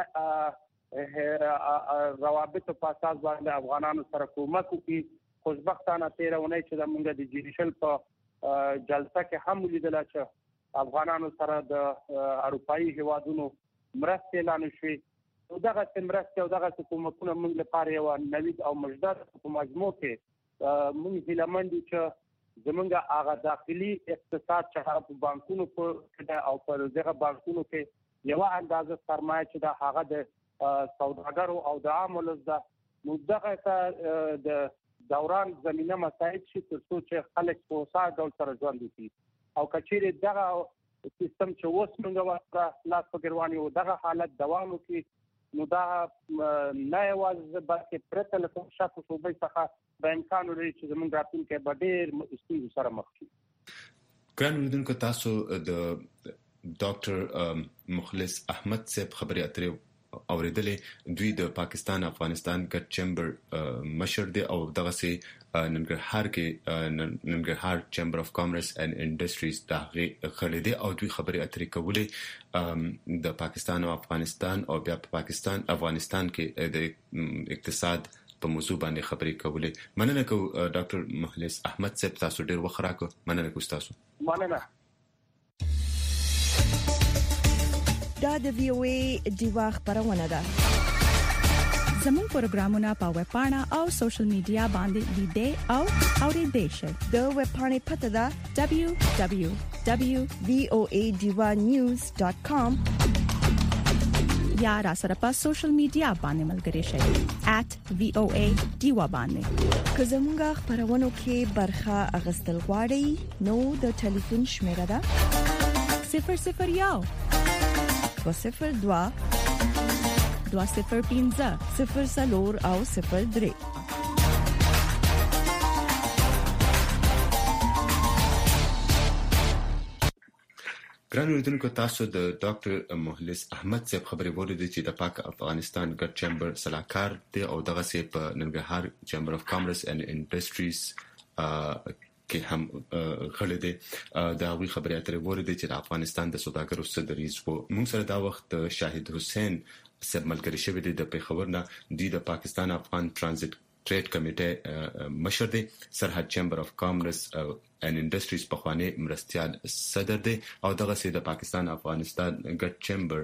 روابطو په اساس باندې افغانانو سره کومک وکړي. خوشبختانه تیره اونۍ چې زموږ د جریشل په جلسه کې هم ولیدل چې افغانانو سره د اروپایي هیوادونو مرستې اعلان شوې دغه مرستې او دغه کومکونه موږ لپاره یو نوید او مجدد په مجموع کې موږ هیلهمند یو چې زمونږ هغه داخلي اقتصاد چې هغه په بانکونو کې او په دغه بانکونو کې یو اندازه سرمایه چې دا هغه د سوداګرو او د عام ولس ده نو دغه د دوران زمينه مساعد شي تر څو چې خلک په ساده ډول سره ژوند وکړي او کچېرې دغه سیستم چې اوس موږ ورته لاس په ګرواني او دغه حالت دوام وکړي نو دا نه یوازې بلکې پرته له کوم شک او شبهې څخه به امکان لري چې زموږ راتلونکی به ډېر ستونزو سره مخ شي. ګران اوریدونکو تاسو د ډاکټر مخلص احمد صاحب خبرې اترې اوریدلې دوی د پاکستان افغانستان ګډ چیمبر مشر دی او دغه سي ننګرهار کې چیمبر اف کامرس اینڈ انډستریز دغه خلې دی او دوی خبرې اترې کولې د پاکستان او افغانستان او بیا په پاکستان افغانستان کې د اقتصاد په موضوع باندې خبرې کولې. مننه کو ډاکټر مخلص احمد صاحب تاسو ډیر وخت راکو. مننه کو تاسو. مننه. دا د وی او ای دیوا خبرونه ده. زموږ پروګرامونه په ویب پاڼه او سوشل میډیا باندې لیدئ او اوریدئ شئ. د ویب پاڼې پته ده www.voadivanews.com یا را سره په سوشل میډیا باندې ملګري شئ @voa diva باندې. که زموږ خبرونو کې برخه اغستل غواړئ نو د ټلیفون شمیره ده 001 202 205 04 او 03. ګران اوریدونکو تاسو د ډاکټر مخلص احمد صاحب خبرې وریدي چې د پاک افغانستان ګډ چیمبر سلاکار دی او دغه سي په ننګرهار چیمبر اف کامرس اینڈ انډستریز کې هم غړي دي دا وی خبرې اترې وریدي چې د افغانستان د سوداګرو صدريز وو موږ سره دا وخت شاهد حسین صاحب ملګری شوی دی د پیښور نه د پاکستان افغان ترانزیت ټریډ کمیټه مشر دی سرحد چیمبر اف کامرس اینڈ انډستریز په خواني مرستيال صدر دی او دغه سي د پاکستان افغانستان ګډ چیمبر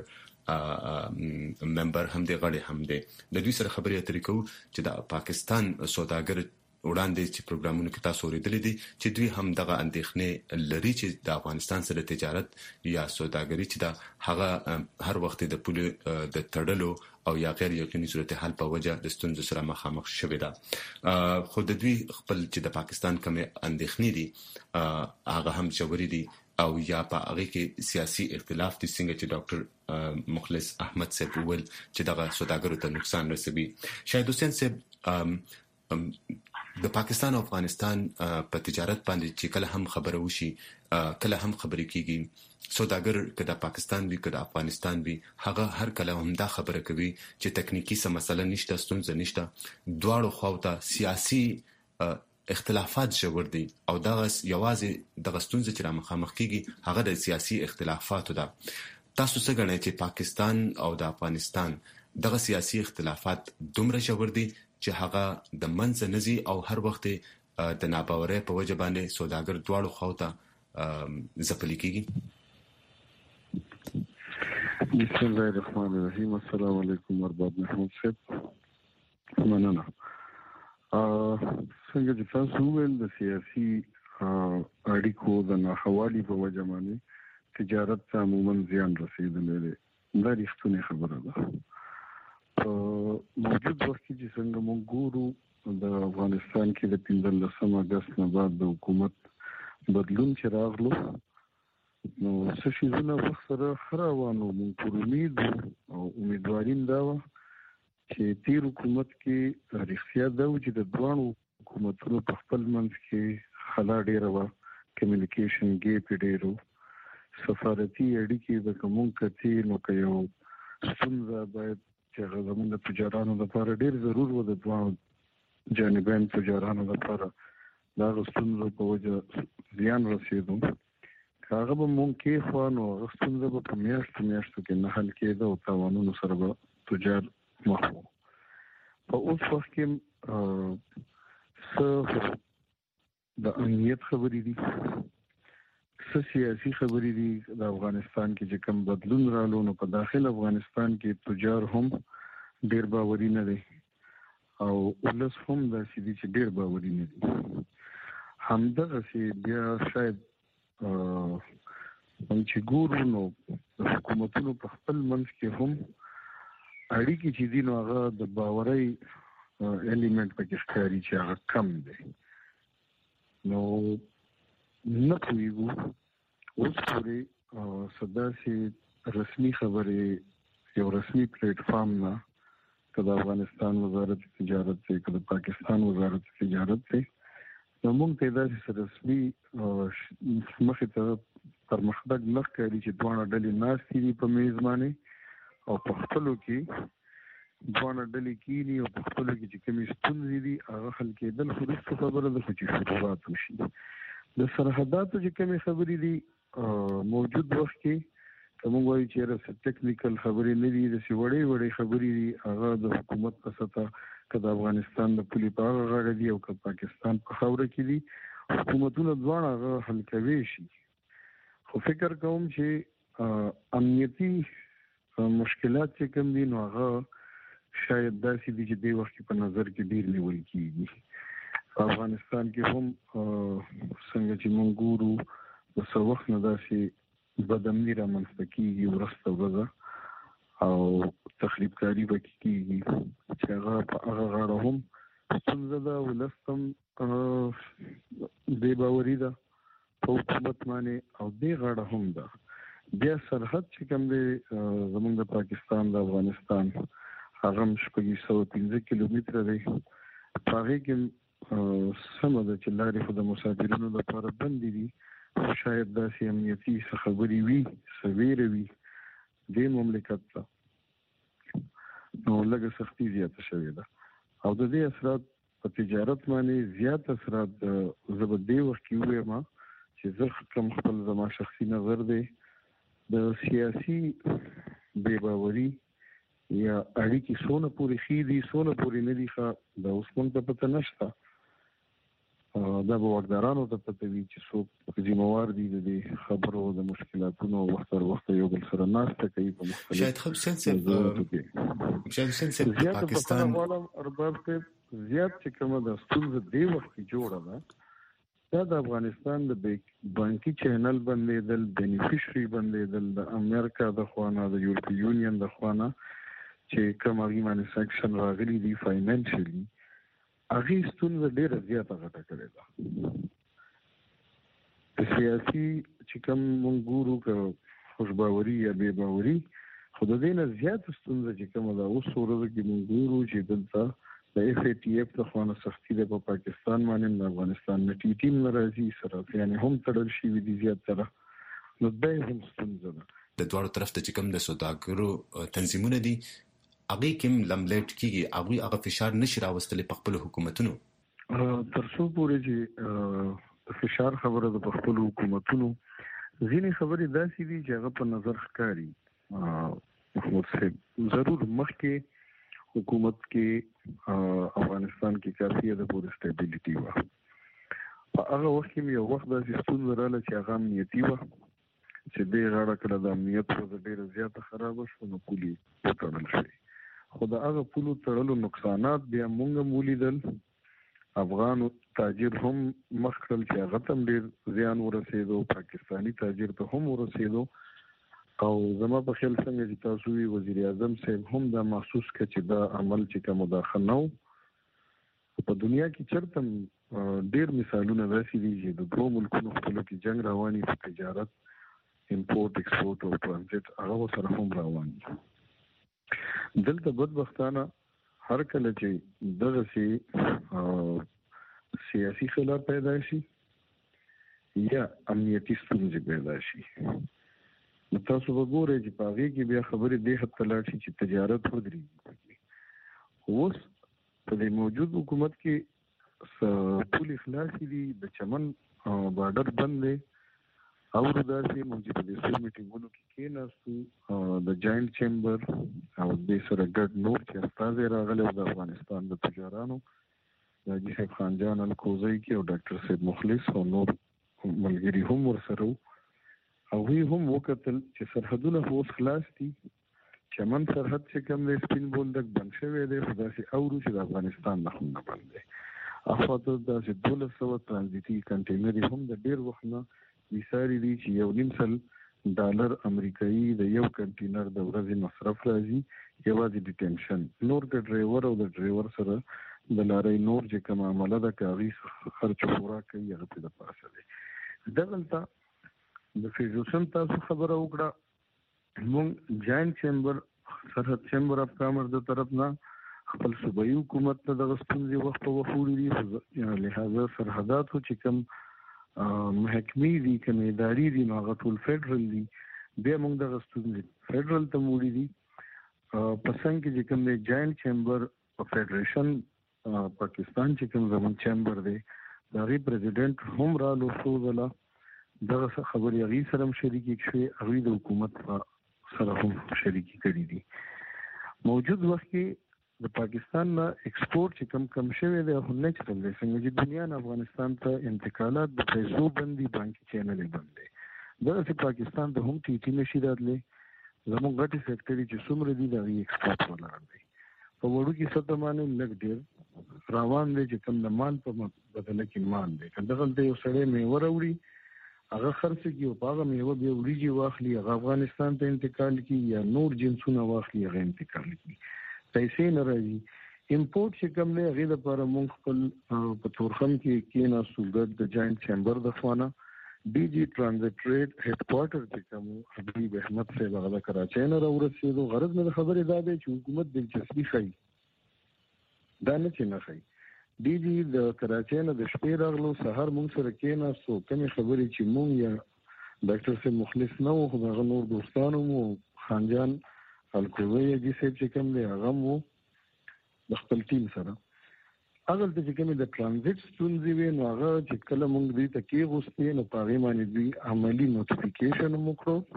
ممبر هم دی غړي هم دی د دوی سره خبرې اترې کوو چې د پاکستان سوداګر وړاندې چې پروګرامونه کې تاسو ورېدلې دي چې دوی هم دغه اندېښنې لري چې د افغانستان سره تجارت یا سوداګري چې دا هغه هر وخت د پوله د تړلو او یا غیر یقیني صورتحال په وجه د ستونزو سره مخامخ شوې ده خو د دوی خپل چې د پاکستان کومه اندېښنې دي هغه هم جوړې دي او یا په هغه کې سیاسي اختلاف دي څنګه چې ډاکټر مخلص احمد صاحب ویل چې دغه سوداګرو ته نقصان رسوي. شاید حسین صاحب د پاکستان او افغانستان په تجارت باندې چې کله هم خبره وشي کله هم خبرې کیږي سوداګر کله پاکستان وی کله افغانستان وی هغه هر کله هم دا خبره کوي چې تکنیکی څه مسله نشته ستونزه نشته دواړو خواته سیاسي اختلافات جوړ دي او دا یوازې د ستونزې چې را مخامخ کیږي هغه د سیاسي اختلافاتو ده تاسو څه غواړئ چې پاکستان او د افغانستان دغه سیاسي اختلافات دومره جوړ دي چې هغه د منځ نزي او هر وخت د ناباورۍ په وجه باندې سوداګر دواړو خواته ځپلي کیږي بسم الله الرحمن الرحیم السلام علیکم ارباب محمود صاحب مننه څنګه چې تاسو ویل د سیاسي اړیکو د ناخوالي په وجه باندې تجارت ته عموما زیان رسیدلی دی دا رښتونې خبره ده موجود وخت کې چې څنګه موږ ګورو د افغانستان کې د 15 اگست نه بعد د حکومت بدلون چې راغلو نو څه شیزونه وخت سره خروانو موږ پر امید او امیدواریم دا و چې تیر حکومت کې رښتیا دا و چې د دوه حکومتونو په خپل منځ کې خلا ډیره و کمیونیکیشن ګیپ ډیرو سفارتي اړیکې د کوم کتي نو یو څنګه باید چې زموږ د تجارانو لپاره ډیر ضرور و د دوه جانبین تجارانو لپاره دا ستونزو په وجه زیان رسیدو هغه به مونږ کې خوانو ستونزه په میاشتو کې نه حل کېده او تاوانونو سره به تجار مخ وو په اوس وخت کې د امنیت خبرې دي سیاسي خبرې دي د افغانستان کې چې کوم بدلون رالو نو په داخل افغانستان کې تجار هم ډیر باوري نه دي او ولس هم د سړي چې ډیر باوري نه دي همدغه سي بیا شاید چې ګورو نو حکومتونو په خپل منځ کې هم اړیکې چې دي نو هغه د باورۍ الیمنٹ پکې ښکاري چې هغه کم دی نو نه پوهیږو اوس پورې داسې رسمي خبرې یو رسمي پلیټ فارم نه که د افغانستان وزارت تجارت دی که د پاکستان وزارت تجارت دی نو موږ ته داسې رسمي مخې ته پرمختګ نه ښکاري چې دواړه ډلې ناستې دي په میز باندې او په خپلو کې دواړه ډلې کینی او په خپلو کې چې کومې ستونزې دي هغه حل کېدل خو وروسته خبره ده خو چې شروعات وشي د سرحداتو چې کومې خبرې دي موجود وخت کې که موږ وایو چې یاره ټیکنیکل خبرې نه دي داسې وړې خبرې دي هغه د حکومت په سطحه که د افغانستان د پولې په هغه غاړه دي او که پاکستان په خاوره کې دي حکومتونه دواړه هغه حل کوي شي خو فکر کوم چې امنیتي مشکلات چې کوم دي نو هغه شاید داسې دي چې دې وخت کې په نظر کې ډیر نیول کېږي په افغانستان کې هم څنګه چې موږ ګورو د څه وخت نه داسې بدامني رامنځته کېږي ورځ په ورځ او تخریبکاري پکې کېږي چې هغه په هغه غاړه هم ستونزه ده ولس هم بې باوري ده په حکومت باندې او دې غاړه هم ده بیا سرحد چې کوم دی زموږ د پاکستان د افغانستان هغه 615 کیلومتره دی په هغې کې سمه ده چې لارې خو د مسافرینو لپاره بندې دي شاید داسې امنیتي څه خبرې وي څه ویره وي دې مملکت ته نو لږه سختي زیاته شوې ده او د دې اثرات په تجارت باندې زیات اثرات زه به دې وخت کې ووایم چې زه کوم خپل زما شخصي نظر دی د سیاسي بې باوري یا اړیکې څونه پورې ښې دي څونه پورې نه دي ښه دا اوس موږ ته پته نشته دا به واکدارانو ته پته وي چې څوک ذمہوار دي د دې خبرو د مشکلاتونو وخت تر وخت یو بل سره ناسته کوي په مختلف شاید حسین صاحب پاکستان ارباب ته زیات چې کومه د ستونزه دی وخت جوړه ده دا د افغانستان د بانکي چینل بندېدل بینیفیشري بندېدل د امریکا د خوانه د یورپی یونین د خوانه چې کوم هغه باندې سیکشن راغلي دي فاینانشلی هغه ستونزه ډیره زیاته غټه کړې ده د سیاسي چې کوم موږ ګورو که خوشباوري یا بې باوري خو د دې نه زیات ستونزه چې کومه ده اوس ورځ کې موږ ګورو چې دلته د اف ای ټی اف د خوانه سختي د پاکستان باندې د افغانستان د ټیم ناراضي سره یعنی هم تړل شي وي دي زیات سره نو دای هم ستونزه ده. د دوړو طرف ته چې کوم د سوداګرو تنظیمونه دي هغه کوم لملیټ کیږي هغه فشار نشي راوستل په خپل حکومتونو ترڅو پورې چې فشار خبره د خپل حکومتونو ځینې خبرې داسې دي چې هغه په نظر ښکاري محمود صاحب ضرور مخکې حکومت کې افغانستان کې کافي د پوره سټیبিলিټي و په هغه وخت کې یو وخت داسې ستونزه رااله چې هغه امنیتي و چې د غاړه کړه د امنیت په ډیره زیاته خراب شو نو پولي وټړل شي خو د هغه پولو تړلو نقصانات بیا مونږ مولیدل افغان تاجر هم مخ کړل چې هغه تم ډیر زیان ورسېدو پاکستانی تاجر ته هم ورسېدو او زما په خیال څنګه چې تاسو وی وزیر اعظم صاحب هم دا محسوس کړ چې دا عمل چې کوم مداخله نو په دنیا کې چرته ډیر مثالونه داسې دي چې د دوه ملکونو خپل کې جنگ رواني په تجارت امپورټ ایکسپورټ او ترانزیت هغه سره هم رواني دلته بدبختانه هر کله چې دغه سیاسي خلاف پیدا شي یا امنیتي ستونزې پیدا شي نو تاسو وګورئ چې په هغه کې بیا خبرې د حد تلل شي چې تجارت ودرېږي اوس په دې موجود حکومت کې ټول اخلاصي دي د چمن بارډر بند دی او داسې موږ په دې سیمه میټینګونو کې کېناستو د جاینټ چیمبر او د سره ګډ نور چې استاد راغلی د افغانستان د تجارانو د حاجي صاحب خان جان الکوزی کې او ډاکټر صاحب مخلص او نور ملګري هم ورسره او وی هم وکتل چې سرحدونه اوس خلاص دي چمن سرحد چې کوم د سپین بولدک بند شوی دی خو داسې اورو چې د افغانستان نه هم نه بند دی افاته داسې 1200 ترانزیتي کنټینر هم د ډیر وخت نه ویساري دي چې $1.5 امریکایي د یو کنټینر د ورځې مصرف راځي یوازې ډیټنشن نور د ډرایور او د ډرایور سره د لارې نور چې کوم عمله د کاغذ خرچ پورا کوي هغه په پاسه دی دغلطه د فیزوشن تاسو خبره وکړه مونږ جاینټ چیمبر سرحد چیمبر اف کامرس د طرف نه خپل صوبایي حکومت ته د ستونزې وخت په وخت دي لہذا سرحداتو چې کوم محکمې دي کوم ادارې دي نو هغه ټول فدرال دي بیا مونږ د ستونزې فدرال ته موړي دي په څنګه کې کوم د جاینټ چیمبر فدریشن پاکستان چې کوم زمون چیمبر دی دا ری پریزیډنټ هم را لوسوله دغه خبرې هغه سره هم شریکي شوي هغه د حکومت سره هم شریکي کړي دي موجود وخت کې د پاکستان نه ایکسپورټ چې کم شوی دی خو نه چل دی څنګه چې دنیا نه افغانستان ته انتقالات د پیسو بندي بانکي چینل بندي دغه پاکستان ته هم ټي نشي راتلی زموږ غټي سېکټري چې څومره دي د ایکسپورټ ولاړ دی په وړو کې څه معنی لګ ډیر روان دی چې کوم د مان په بدله کې مان دی کله یو سړی میوه راوړي هغه خرڅ کیو هغه میوه به وریجی واخلي هغه افغانستان ته انتقال کی یا نور جنسونه واخلي هغه انتقال کی پیسې نه راځي امپورټ چې کوم نه غیر لپاره مونږ خپل په تورخم کې نه سوګد د جاینټ چیمبر د خوانه ډي جی ټرانزیټ ریټ هډ کوارټر چې کوم حبیب احمد صاحب هغه کراچۍ نه راورسېدو غرض نه خبره ده چې حکومت دلچسپي ښيي دا نه چې نه ښيي ډي جی د کراچۍ نه د شپې راغلو سحر مونږ سره کېناستو کومې خبرې چې مونږ یا ډاکټر صاحب مخلص نه وو خو هغه نور دوستانو مو خانجان الکوزی جی صاحب چې کوم دی هغه مو د خپل ټیم سره هغه چې کومې د ترانزیت ستونزې وي نو هغه چې کله مونږ دې ته کې غوښتي نو په هغې باندې دوی عملي نوټیفیکیشن هم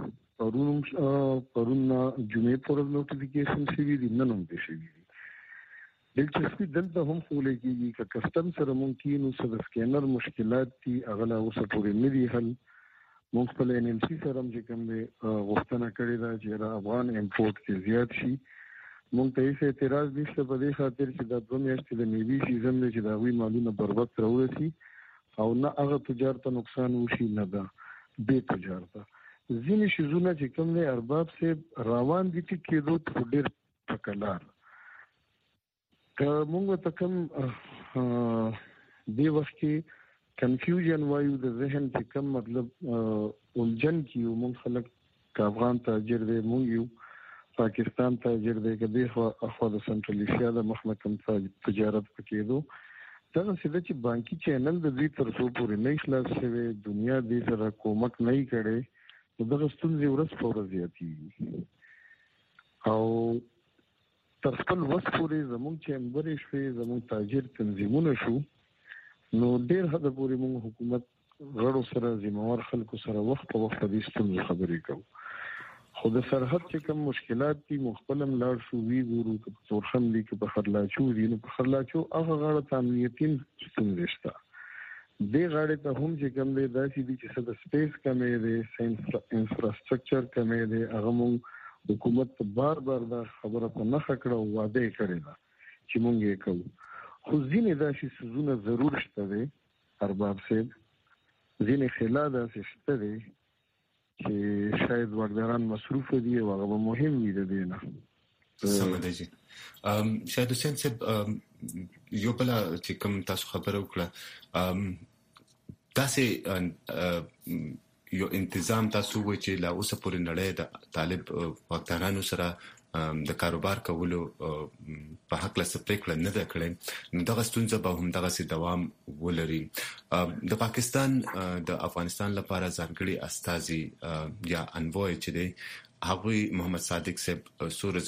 وکړو پرون جمعې پر ورځ نوټیفیکیشن شوي دي نن هم دې شوي دي دلچسپي دلته هم خولې کېږي که کسټم سره مونږ کېنو څه د سکینر مشکلات دي هغه لا اوسه پورې نه دي حل مونږ خپل ان ایم سی سره هم چې کوم دی غوښتنه کړې ده چې د افغان امپورټ کې زیات شي مونږ ته هیڅ اعتراض نشته په دې خاطر چې دا 2 میاشتې د میوې سیزن دی چې د هغوی مالونه بر وخت راورسي او نه هغه تجار ته نقصان وشي نه ده بې تجار ته ځینې شیزونه چې کوم دی ارباب صاحب روان دي ټیک کېدو ته ډېر پکلار که مونږ ته کوم دې وخت کې کنفیوژن وایو د ذهن چې کوم مطلب الجن کیو مونږ خلک که افغان تاجر دی مونږ یو پاکستان تاجر دی کدي خو د سنټرل ایشیا د مخمکم تجارت پکېدو دا څه چې بانکي چینل د دې تر څو پورې نه خلاص شوی دنیا دې سره کومک نه کړي دغه ستونزې ورځ په ورځ زیاتېږي او تر خپل وس پورې زموږ چیمبرې شوې زموږ تاجر تنظیمونه شو نو ډېر حد پورې موږ حکومت غړو سره ذمہوار خلکو سره وخت په وخت دې ستونزې خبرې کوو خو د سرحد چې کوم مشکلات دي مخبلم لاړ شو وی ګورو په تورخم دي کې په خرلاچو دي نو په خرلاچو هغه غاړه امنیتي ستونزې شته دې غاړه ته هم چې کوم دی داسې دي چې څه د سپیس کمې دی انفراستراکچر کمې دی هغه موږ حکومت بار دا خبره په نخښه کړه او وعده کړې ده چې موږ یې کوو خو ځینې داسې څیزونه ضرور شته دی ارباب صاحب ځینې خلا داسې شته دی چې شاید واقداران مصروف دي او هغه مهم وي د دې نه سم دی جی شاید حسین صاحب یو بل چې کوم تاسو خبره وکړه تاسو یو انتظام تاسو وایي چې لا اوسه پورې نړۍ د طالب واکدارانو سره د کاروبار کولو په حق له سپریکل نه ده کړې نو دغه ستونزه به هم دغه سي دوام ولري د پاکستان د افغانستان لپاره ځانګړي استازي یا انوای چې دی هغه محمد صادق صاحب سورج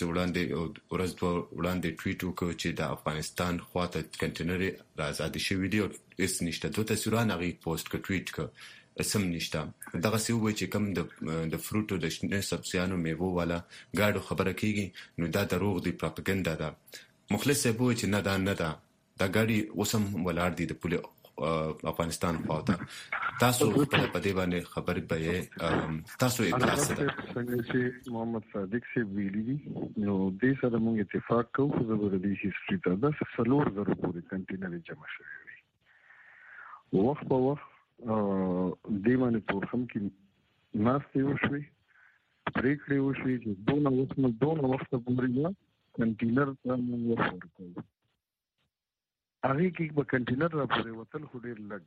وړاندې ټویټ وکړ چې د افغانستان خواته کنټینر آزاد شوی دی او اس نشته دوه تصویرونه هغه پوسټ کړ ټویټ کړ سم نشته دغه سی وای چې کم د فروټو د شنه سبزیانو میوه والا گاډو خبره کیږي نو دا دروغ دی پروپاګاندا ده مخلص سبوي چې نه دا دا ګاډي اوسم ولار دي د پوله افغانستان خواته تاسو په دې باندې خبرې به تاسو اطلاع سره څنګه چې محمد صادق سی ویلي دي نو دې سره موږ اتفاق کوو چې د دې هیستوري ته د سلور زره پورې کنټینر جمع شوی وخت په وخت دې باندې تورخم کې ناستې وشوي پریکړې وشوي چې دونه وخت پورې کنټینر ته ورکړو هغه کې به کنټینر را پورې وتل خو ډېر لږ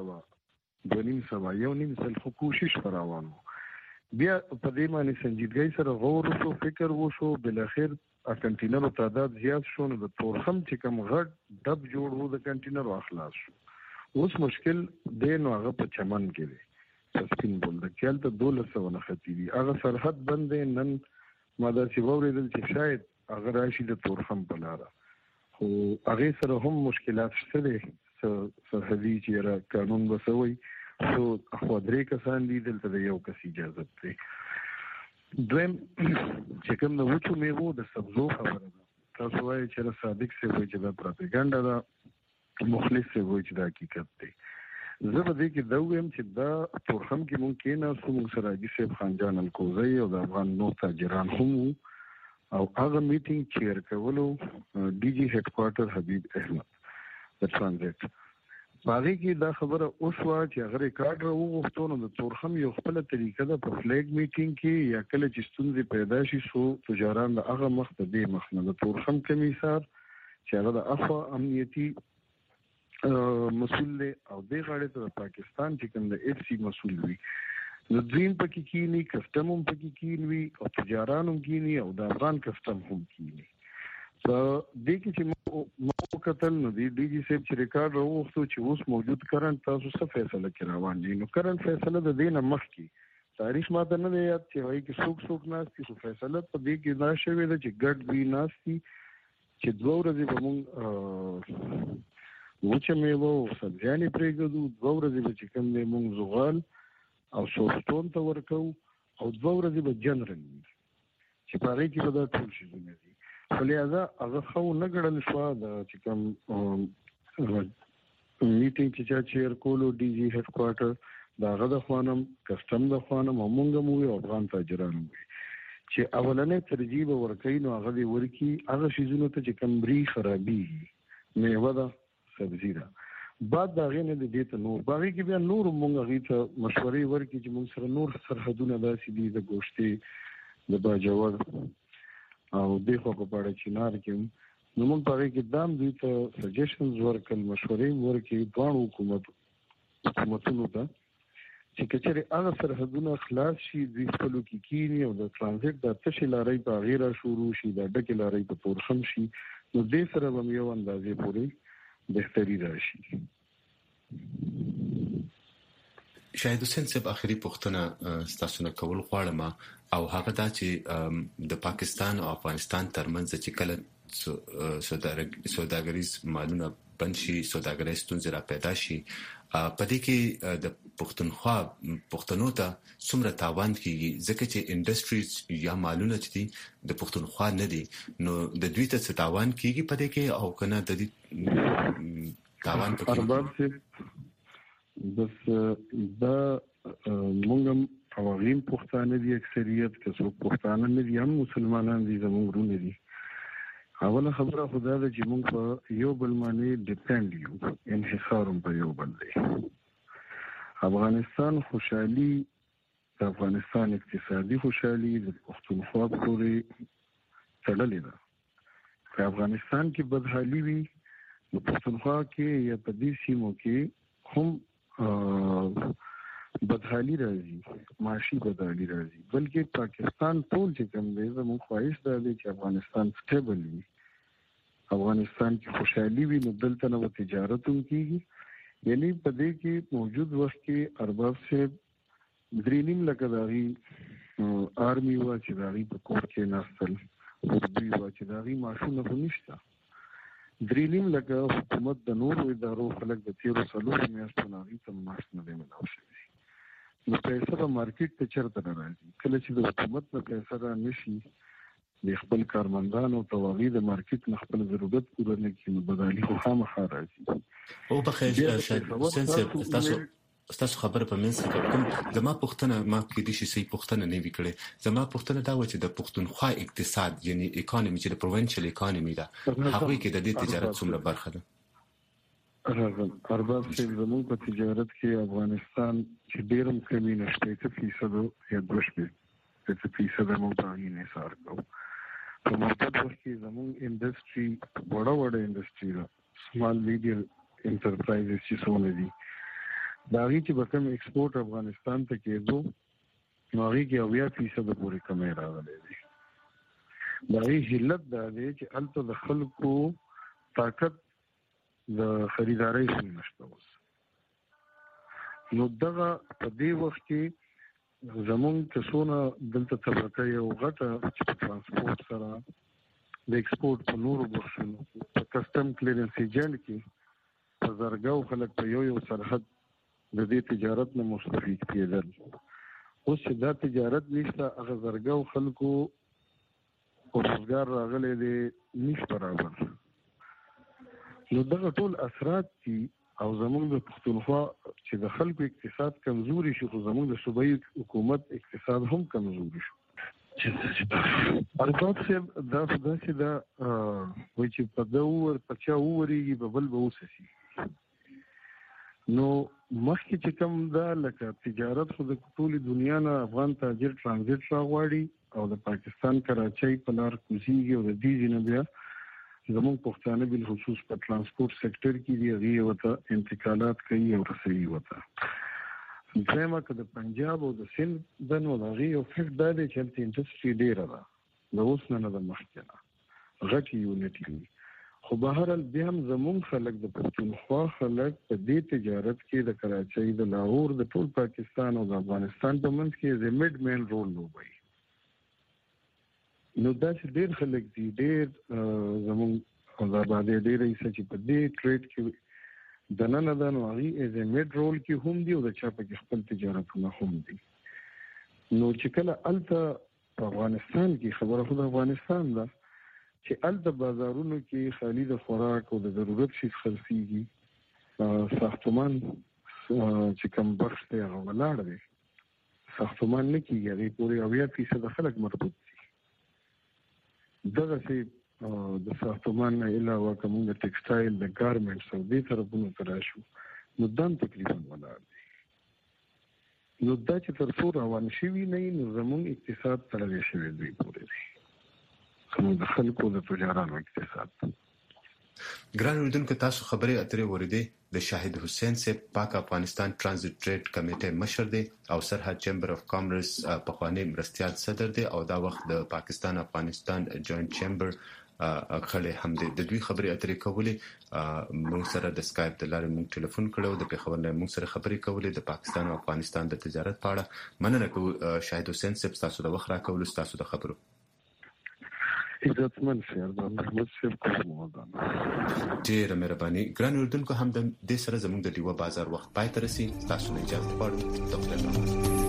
200 یو نیم سل خو کوشش روانو بیا په دې باندې سنجیدګۍ سره غور وشو فکر وشو بل اخر کنټینر تعداد زیات شو نو د تورخم چې کوم غټ ډب جوړ وو د کنټینر اخلاص شو اوس مشکل دی نو هغه په چمن کې دی سپین بول د کېل ته 1200 نه ختی دي هغه سرحد بند نن ماده چې وریدل چې شاید هغه راشي د تورخم په لار خو هغه سره هم مشکلات شته دي سرحدي چې را قانون وسوي خو خو درې کسان دي دلته یو کس اجازه ده دویم چې کوم نو وچو میوه د سبزو خبره ده تاسو وایي چې صادق څه وایي چې دا پروپاګاندا ده مخلص څه وایي چې دا حقیقت دی زه به دې کې دا وایم چې دا تورخم کې ممکن اوس موږ سره د سیب خانجان الکوزي او د افغان نو تاجران هم او هغه میټینګ چیر کولو ډي جی هډ کوارټر حبیب احمد د ترانزیت باغی کې دا خبره اوس وا چې هغه ریکارډ راوغوښتو نو د تورخم یو خپل طریقه ده په فلیګ میټینګ کې یا کله چې ستونزې پیدا شي سو تجاران د هغه مخ ته دې مخ نه د تورخم کمیسار چې هغه د افوا امنیتي مسؤل دی او د غاړې ته پاکستان چې کوم د اف سی مسؤل وي نو دریم پکې کینی کسٹم هم پکې کینوي او تجاران هم کینی او د افغان کسٹم هم کینی په دې کې چې مو کتل نو دی ډي جی سیب چې ریکارډ راوغوښتو چې اوس موجود کرنٹ تاسو څه فیصله کې روان دي نو کرنٹ فیصله د دې نه مخکې تاریخ ماته نه یاد چې وایي کې څوک ناشتي خو فیصله په دې کې دا شوی ده چې ګډ وی ناشتي چې 2 ورځې به مونږ وچه میوه او سبزیانې پرېږدو 2 ورځې به چې کوم دی مونږ زغال او سوستون ته ورکو او 2 ورځې به جنرال چې په هغې کې به دا ټول شیزونه دي خو لهذا هغه خو نه ګڼل شوه د چې کوم میټینګ چې چا چیر کولو ډي جي هډ کوارټر د هغه د خوانم کسټم د خوانم او مونږ مو افغان تاجرانو چې اولنې ترجیح به ورکوي نو هغه دی ورکي هغه شیزونه ته چې کوم بری خرابي میوه ده سبزی ده بعد دا غینه د دې ته نور باغی کې بیا نور مونږ غي ته مشورې ورکړي چې مونږ سره نور سرحدونه داسې دي د ګوشتي د باجوړ او دغه په اړه چې نار کې نو مونږ باغی کې دام دي ته سجیشنز ورکړل مشورې ورکړي دوه حکومتونو ته چې کچره هغه سرحدونه خلاص شي د خپل کېنی او د ترانزیت د تشې لارې په غیره شروع شي د ډکه لارې په تورخم شي نو دې سره به یو اندازې پورې بهتري راشي. شاهد حسین صاحب اخري پوښتنه تاسو نه کول غواړم او هغه دا چې د پاکستان او افغانستان ترمنځ چې کله سوداګریز مالونه بند شي سوداګري ستونزې را پیدا شي په دې کې د پښتنو ته څومره تاوان کیږي ځکه چې انډستریز یا مالونه چې د پښتونخوا نه دي نو د دوی ته څه تاوان کیږي په دې کې او کنه د دې تاوان په کې بس دا مونږ اوغیم پښتانه دي اکثریت که څوک پښتانه نه دي هم مسلمانان دي زموږ ورونه دي. اوله خبره خدا ده چې مونږ په یو بل باندې ډیپند یو انحصار په یو بل دی. افغانستان خوشحالي د افغانستان اقتصادي خوشحالي د پښتونخوا پورې تړلې ده. که افغانستان کې بدحالي وي نو پښتونخوا کې یا په دې سیمو کې هم بدحالي راځي معاشي بدحالي راځي بلکې پاکستان ټول چې کوم دی زموږ خواهش دا دی چې افغانستان سټیبل وي افغانستان کې خوشحالي وي نو دلته نو تجارت هم کیږي. یعنی په دې کې موجود وخت کې ارباب صاحب 3.5 لک داغي آرمي وا چې داغي په کور کې ناستل دوی وا چې داغي ماشونه هم نشته 3.5 لک حکومت د نورو ادارو خلک د 13 میاشتو ناغي ته معاش نه دی ملاو شوی نو پیسې په مارکیټ ته چرته راځي. کله چې د حکومت نه پیسې را نشي د خپل کارمندانو توغی د مارکیټ نه خپل ضرورت پوره نه کړي نو بدالي خو خامخا راځي. او بخیر تاسو خبره په منځ کې کوم زما پوښتنه ما کې دي چې پوښتنه نه وکړي زما پوښتنه دا و چې د پښتونخوا اقتصاد یعنی اکانومي چې د پروینشل اکانومي دا هغه کې د دې تجارت څومره برخه ده؟ ارباب چې زموږ په تجارت کې افغانستان چې ډیرم کمی نشته 8% یا 2% مو باندې انحصار کوو. په موجود وخت کې زموږ انډستری وړه انډستری ده سمال میډیم انټرپرایزز چې څونه دي دا غي چې بکم ایکسپورت افغانستان ته کېدو نو هغه کې 80% پورې کمې راغلي دي. دا غي حلت دا دی چې الته د خلکو طاقت د خریداري شي نشته اوس نو دغه په دې وخت کې زمون څونه دلته طبقه یو غټه چې ترانسپورت سره د ایکسپورت په نورو برخو په کسٹم کلیرنس ایجنټ کې په زرګاو خلک په یو سرحد د دې تجارت نه مستفید کېدل. اوس چې دا تجارت نشته هغه زرګاو خلکو روزګار راغلي دي نش برابر نو دغه ټول اثرات دي او زموږ د پښتونخوا چې د خلکو اقتصاد کمزوري شو زموږ د صوبایي حکومت اقتصاد هم کمزوري شو. ارباب صاحب دا چې دا وایي چې په دور پچا ووريږي په بل به وسسي نو مخکې چې کوم دا لکه تجارت خو د ټولي دنیا نه افغان تاجر ترانزیت راغواړي او د پاکستان کراچۍ په لار کوزيږي او د دې نه بیا زموږ پښتانه بل خصوص په ترانسپورت سېکټر کې دی غي وته انتقالات کوي او رسېږي وته زموږ د پنجاب او د سند د نو غي او فکر د دې چې انډستری ډیره ده د اوس نه د مخکنه غټي یونټ خو بهرال بیا هم زموږ خلک د پښتونخوا خلک په دې تجارت کې د کراچۍ د لاهور د ټول پاکستان او د افغانستان په منځ کې د میډ مین رول لوبوي. نو دا چې ډېر خلک دي ډېر زموږ آباد ډېر ایسه چې په دې ټریډ کې د نن د نو هغه از میډ رول کې هم دي او د چا په خپل تجارتونه هم دي. نو چې کله الته افغانستان کې خبره خو د افغانستان ده چې الته بازارونو کې خالي د خوراک او د ضرورت شي خرڅيږي ساختمان چې کوم بخش ته هغه ولاړ دی ساختمان نه کیږي پورې 80% خلک مربوط دي. دغه چې د ساختمان نه علاوه کوم د ټیکسټایل د ګارمنټس او دې طرفونو تراشو نو دام تقریبا ولاړ دی. نو دا چې تر څو روان شي نه نو زموږ اقتصاد تړل شوی دی پورې دی زموږ د خلکو د تجارانو اقتصاد. ګران اردوونکو تاسو خبري اترې وریدي د شاهد حسین سے پاک افغانستان ترانزیت ټریډ کمیټه مشر دی او سرحد چیمبر اف کامرس پخوانی مرستيال صدر دی او دا وخت د پاکستان افغانستان جوائنٹ چیمبر خلې هم د دوی خبري اترې کولې موږ سره د سکایپ د لارې موږ ټلیفون کړو د پیښور نه موږ سره خبري کولې د پاکستان او افغانستان د تجارت په اړه مننه کوم شاهد حسین صاحب تاسو د وخت راکول تاسو د خبرو عزتمن شهر د محمد صاحب کوم ډیر مهرباني ګران اردوونکو هم د دې سره زموږ د ډیوه بازار وخت پای ته رسي تاسو نه اجازه غواړم ډاکټر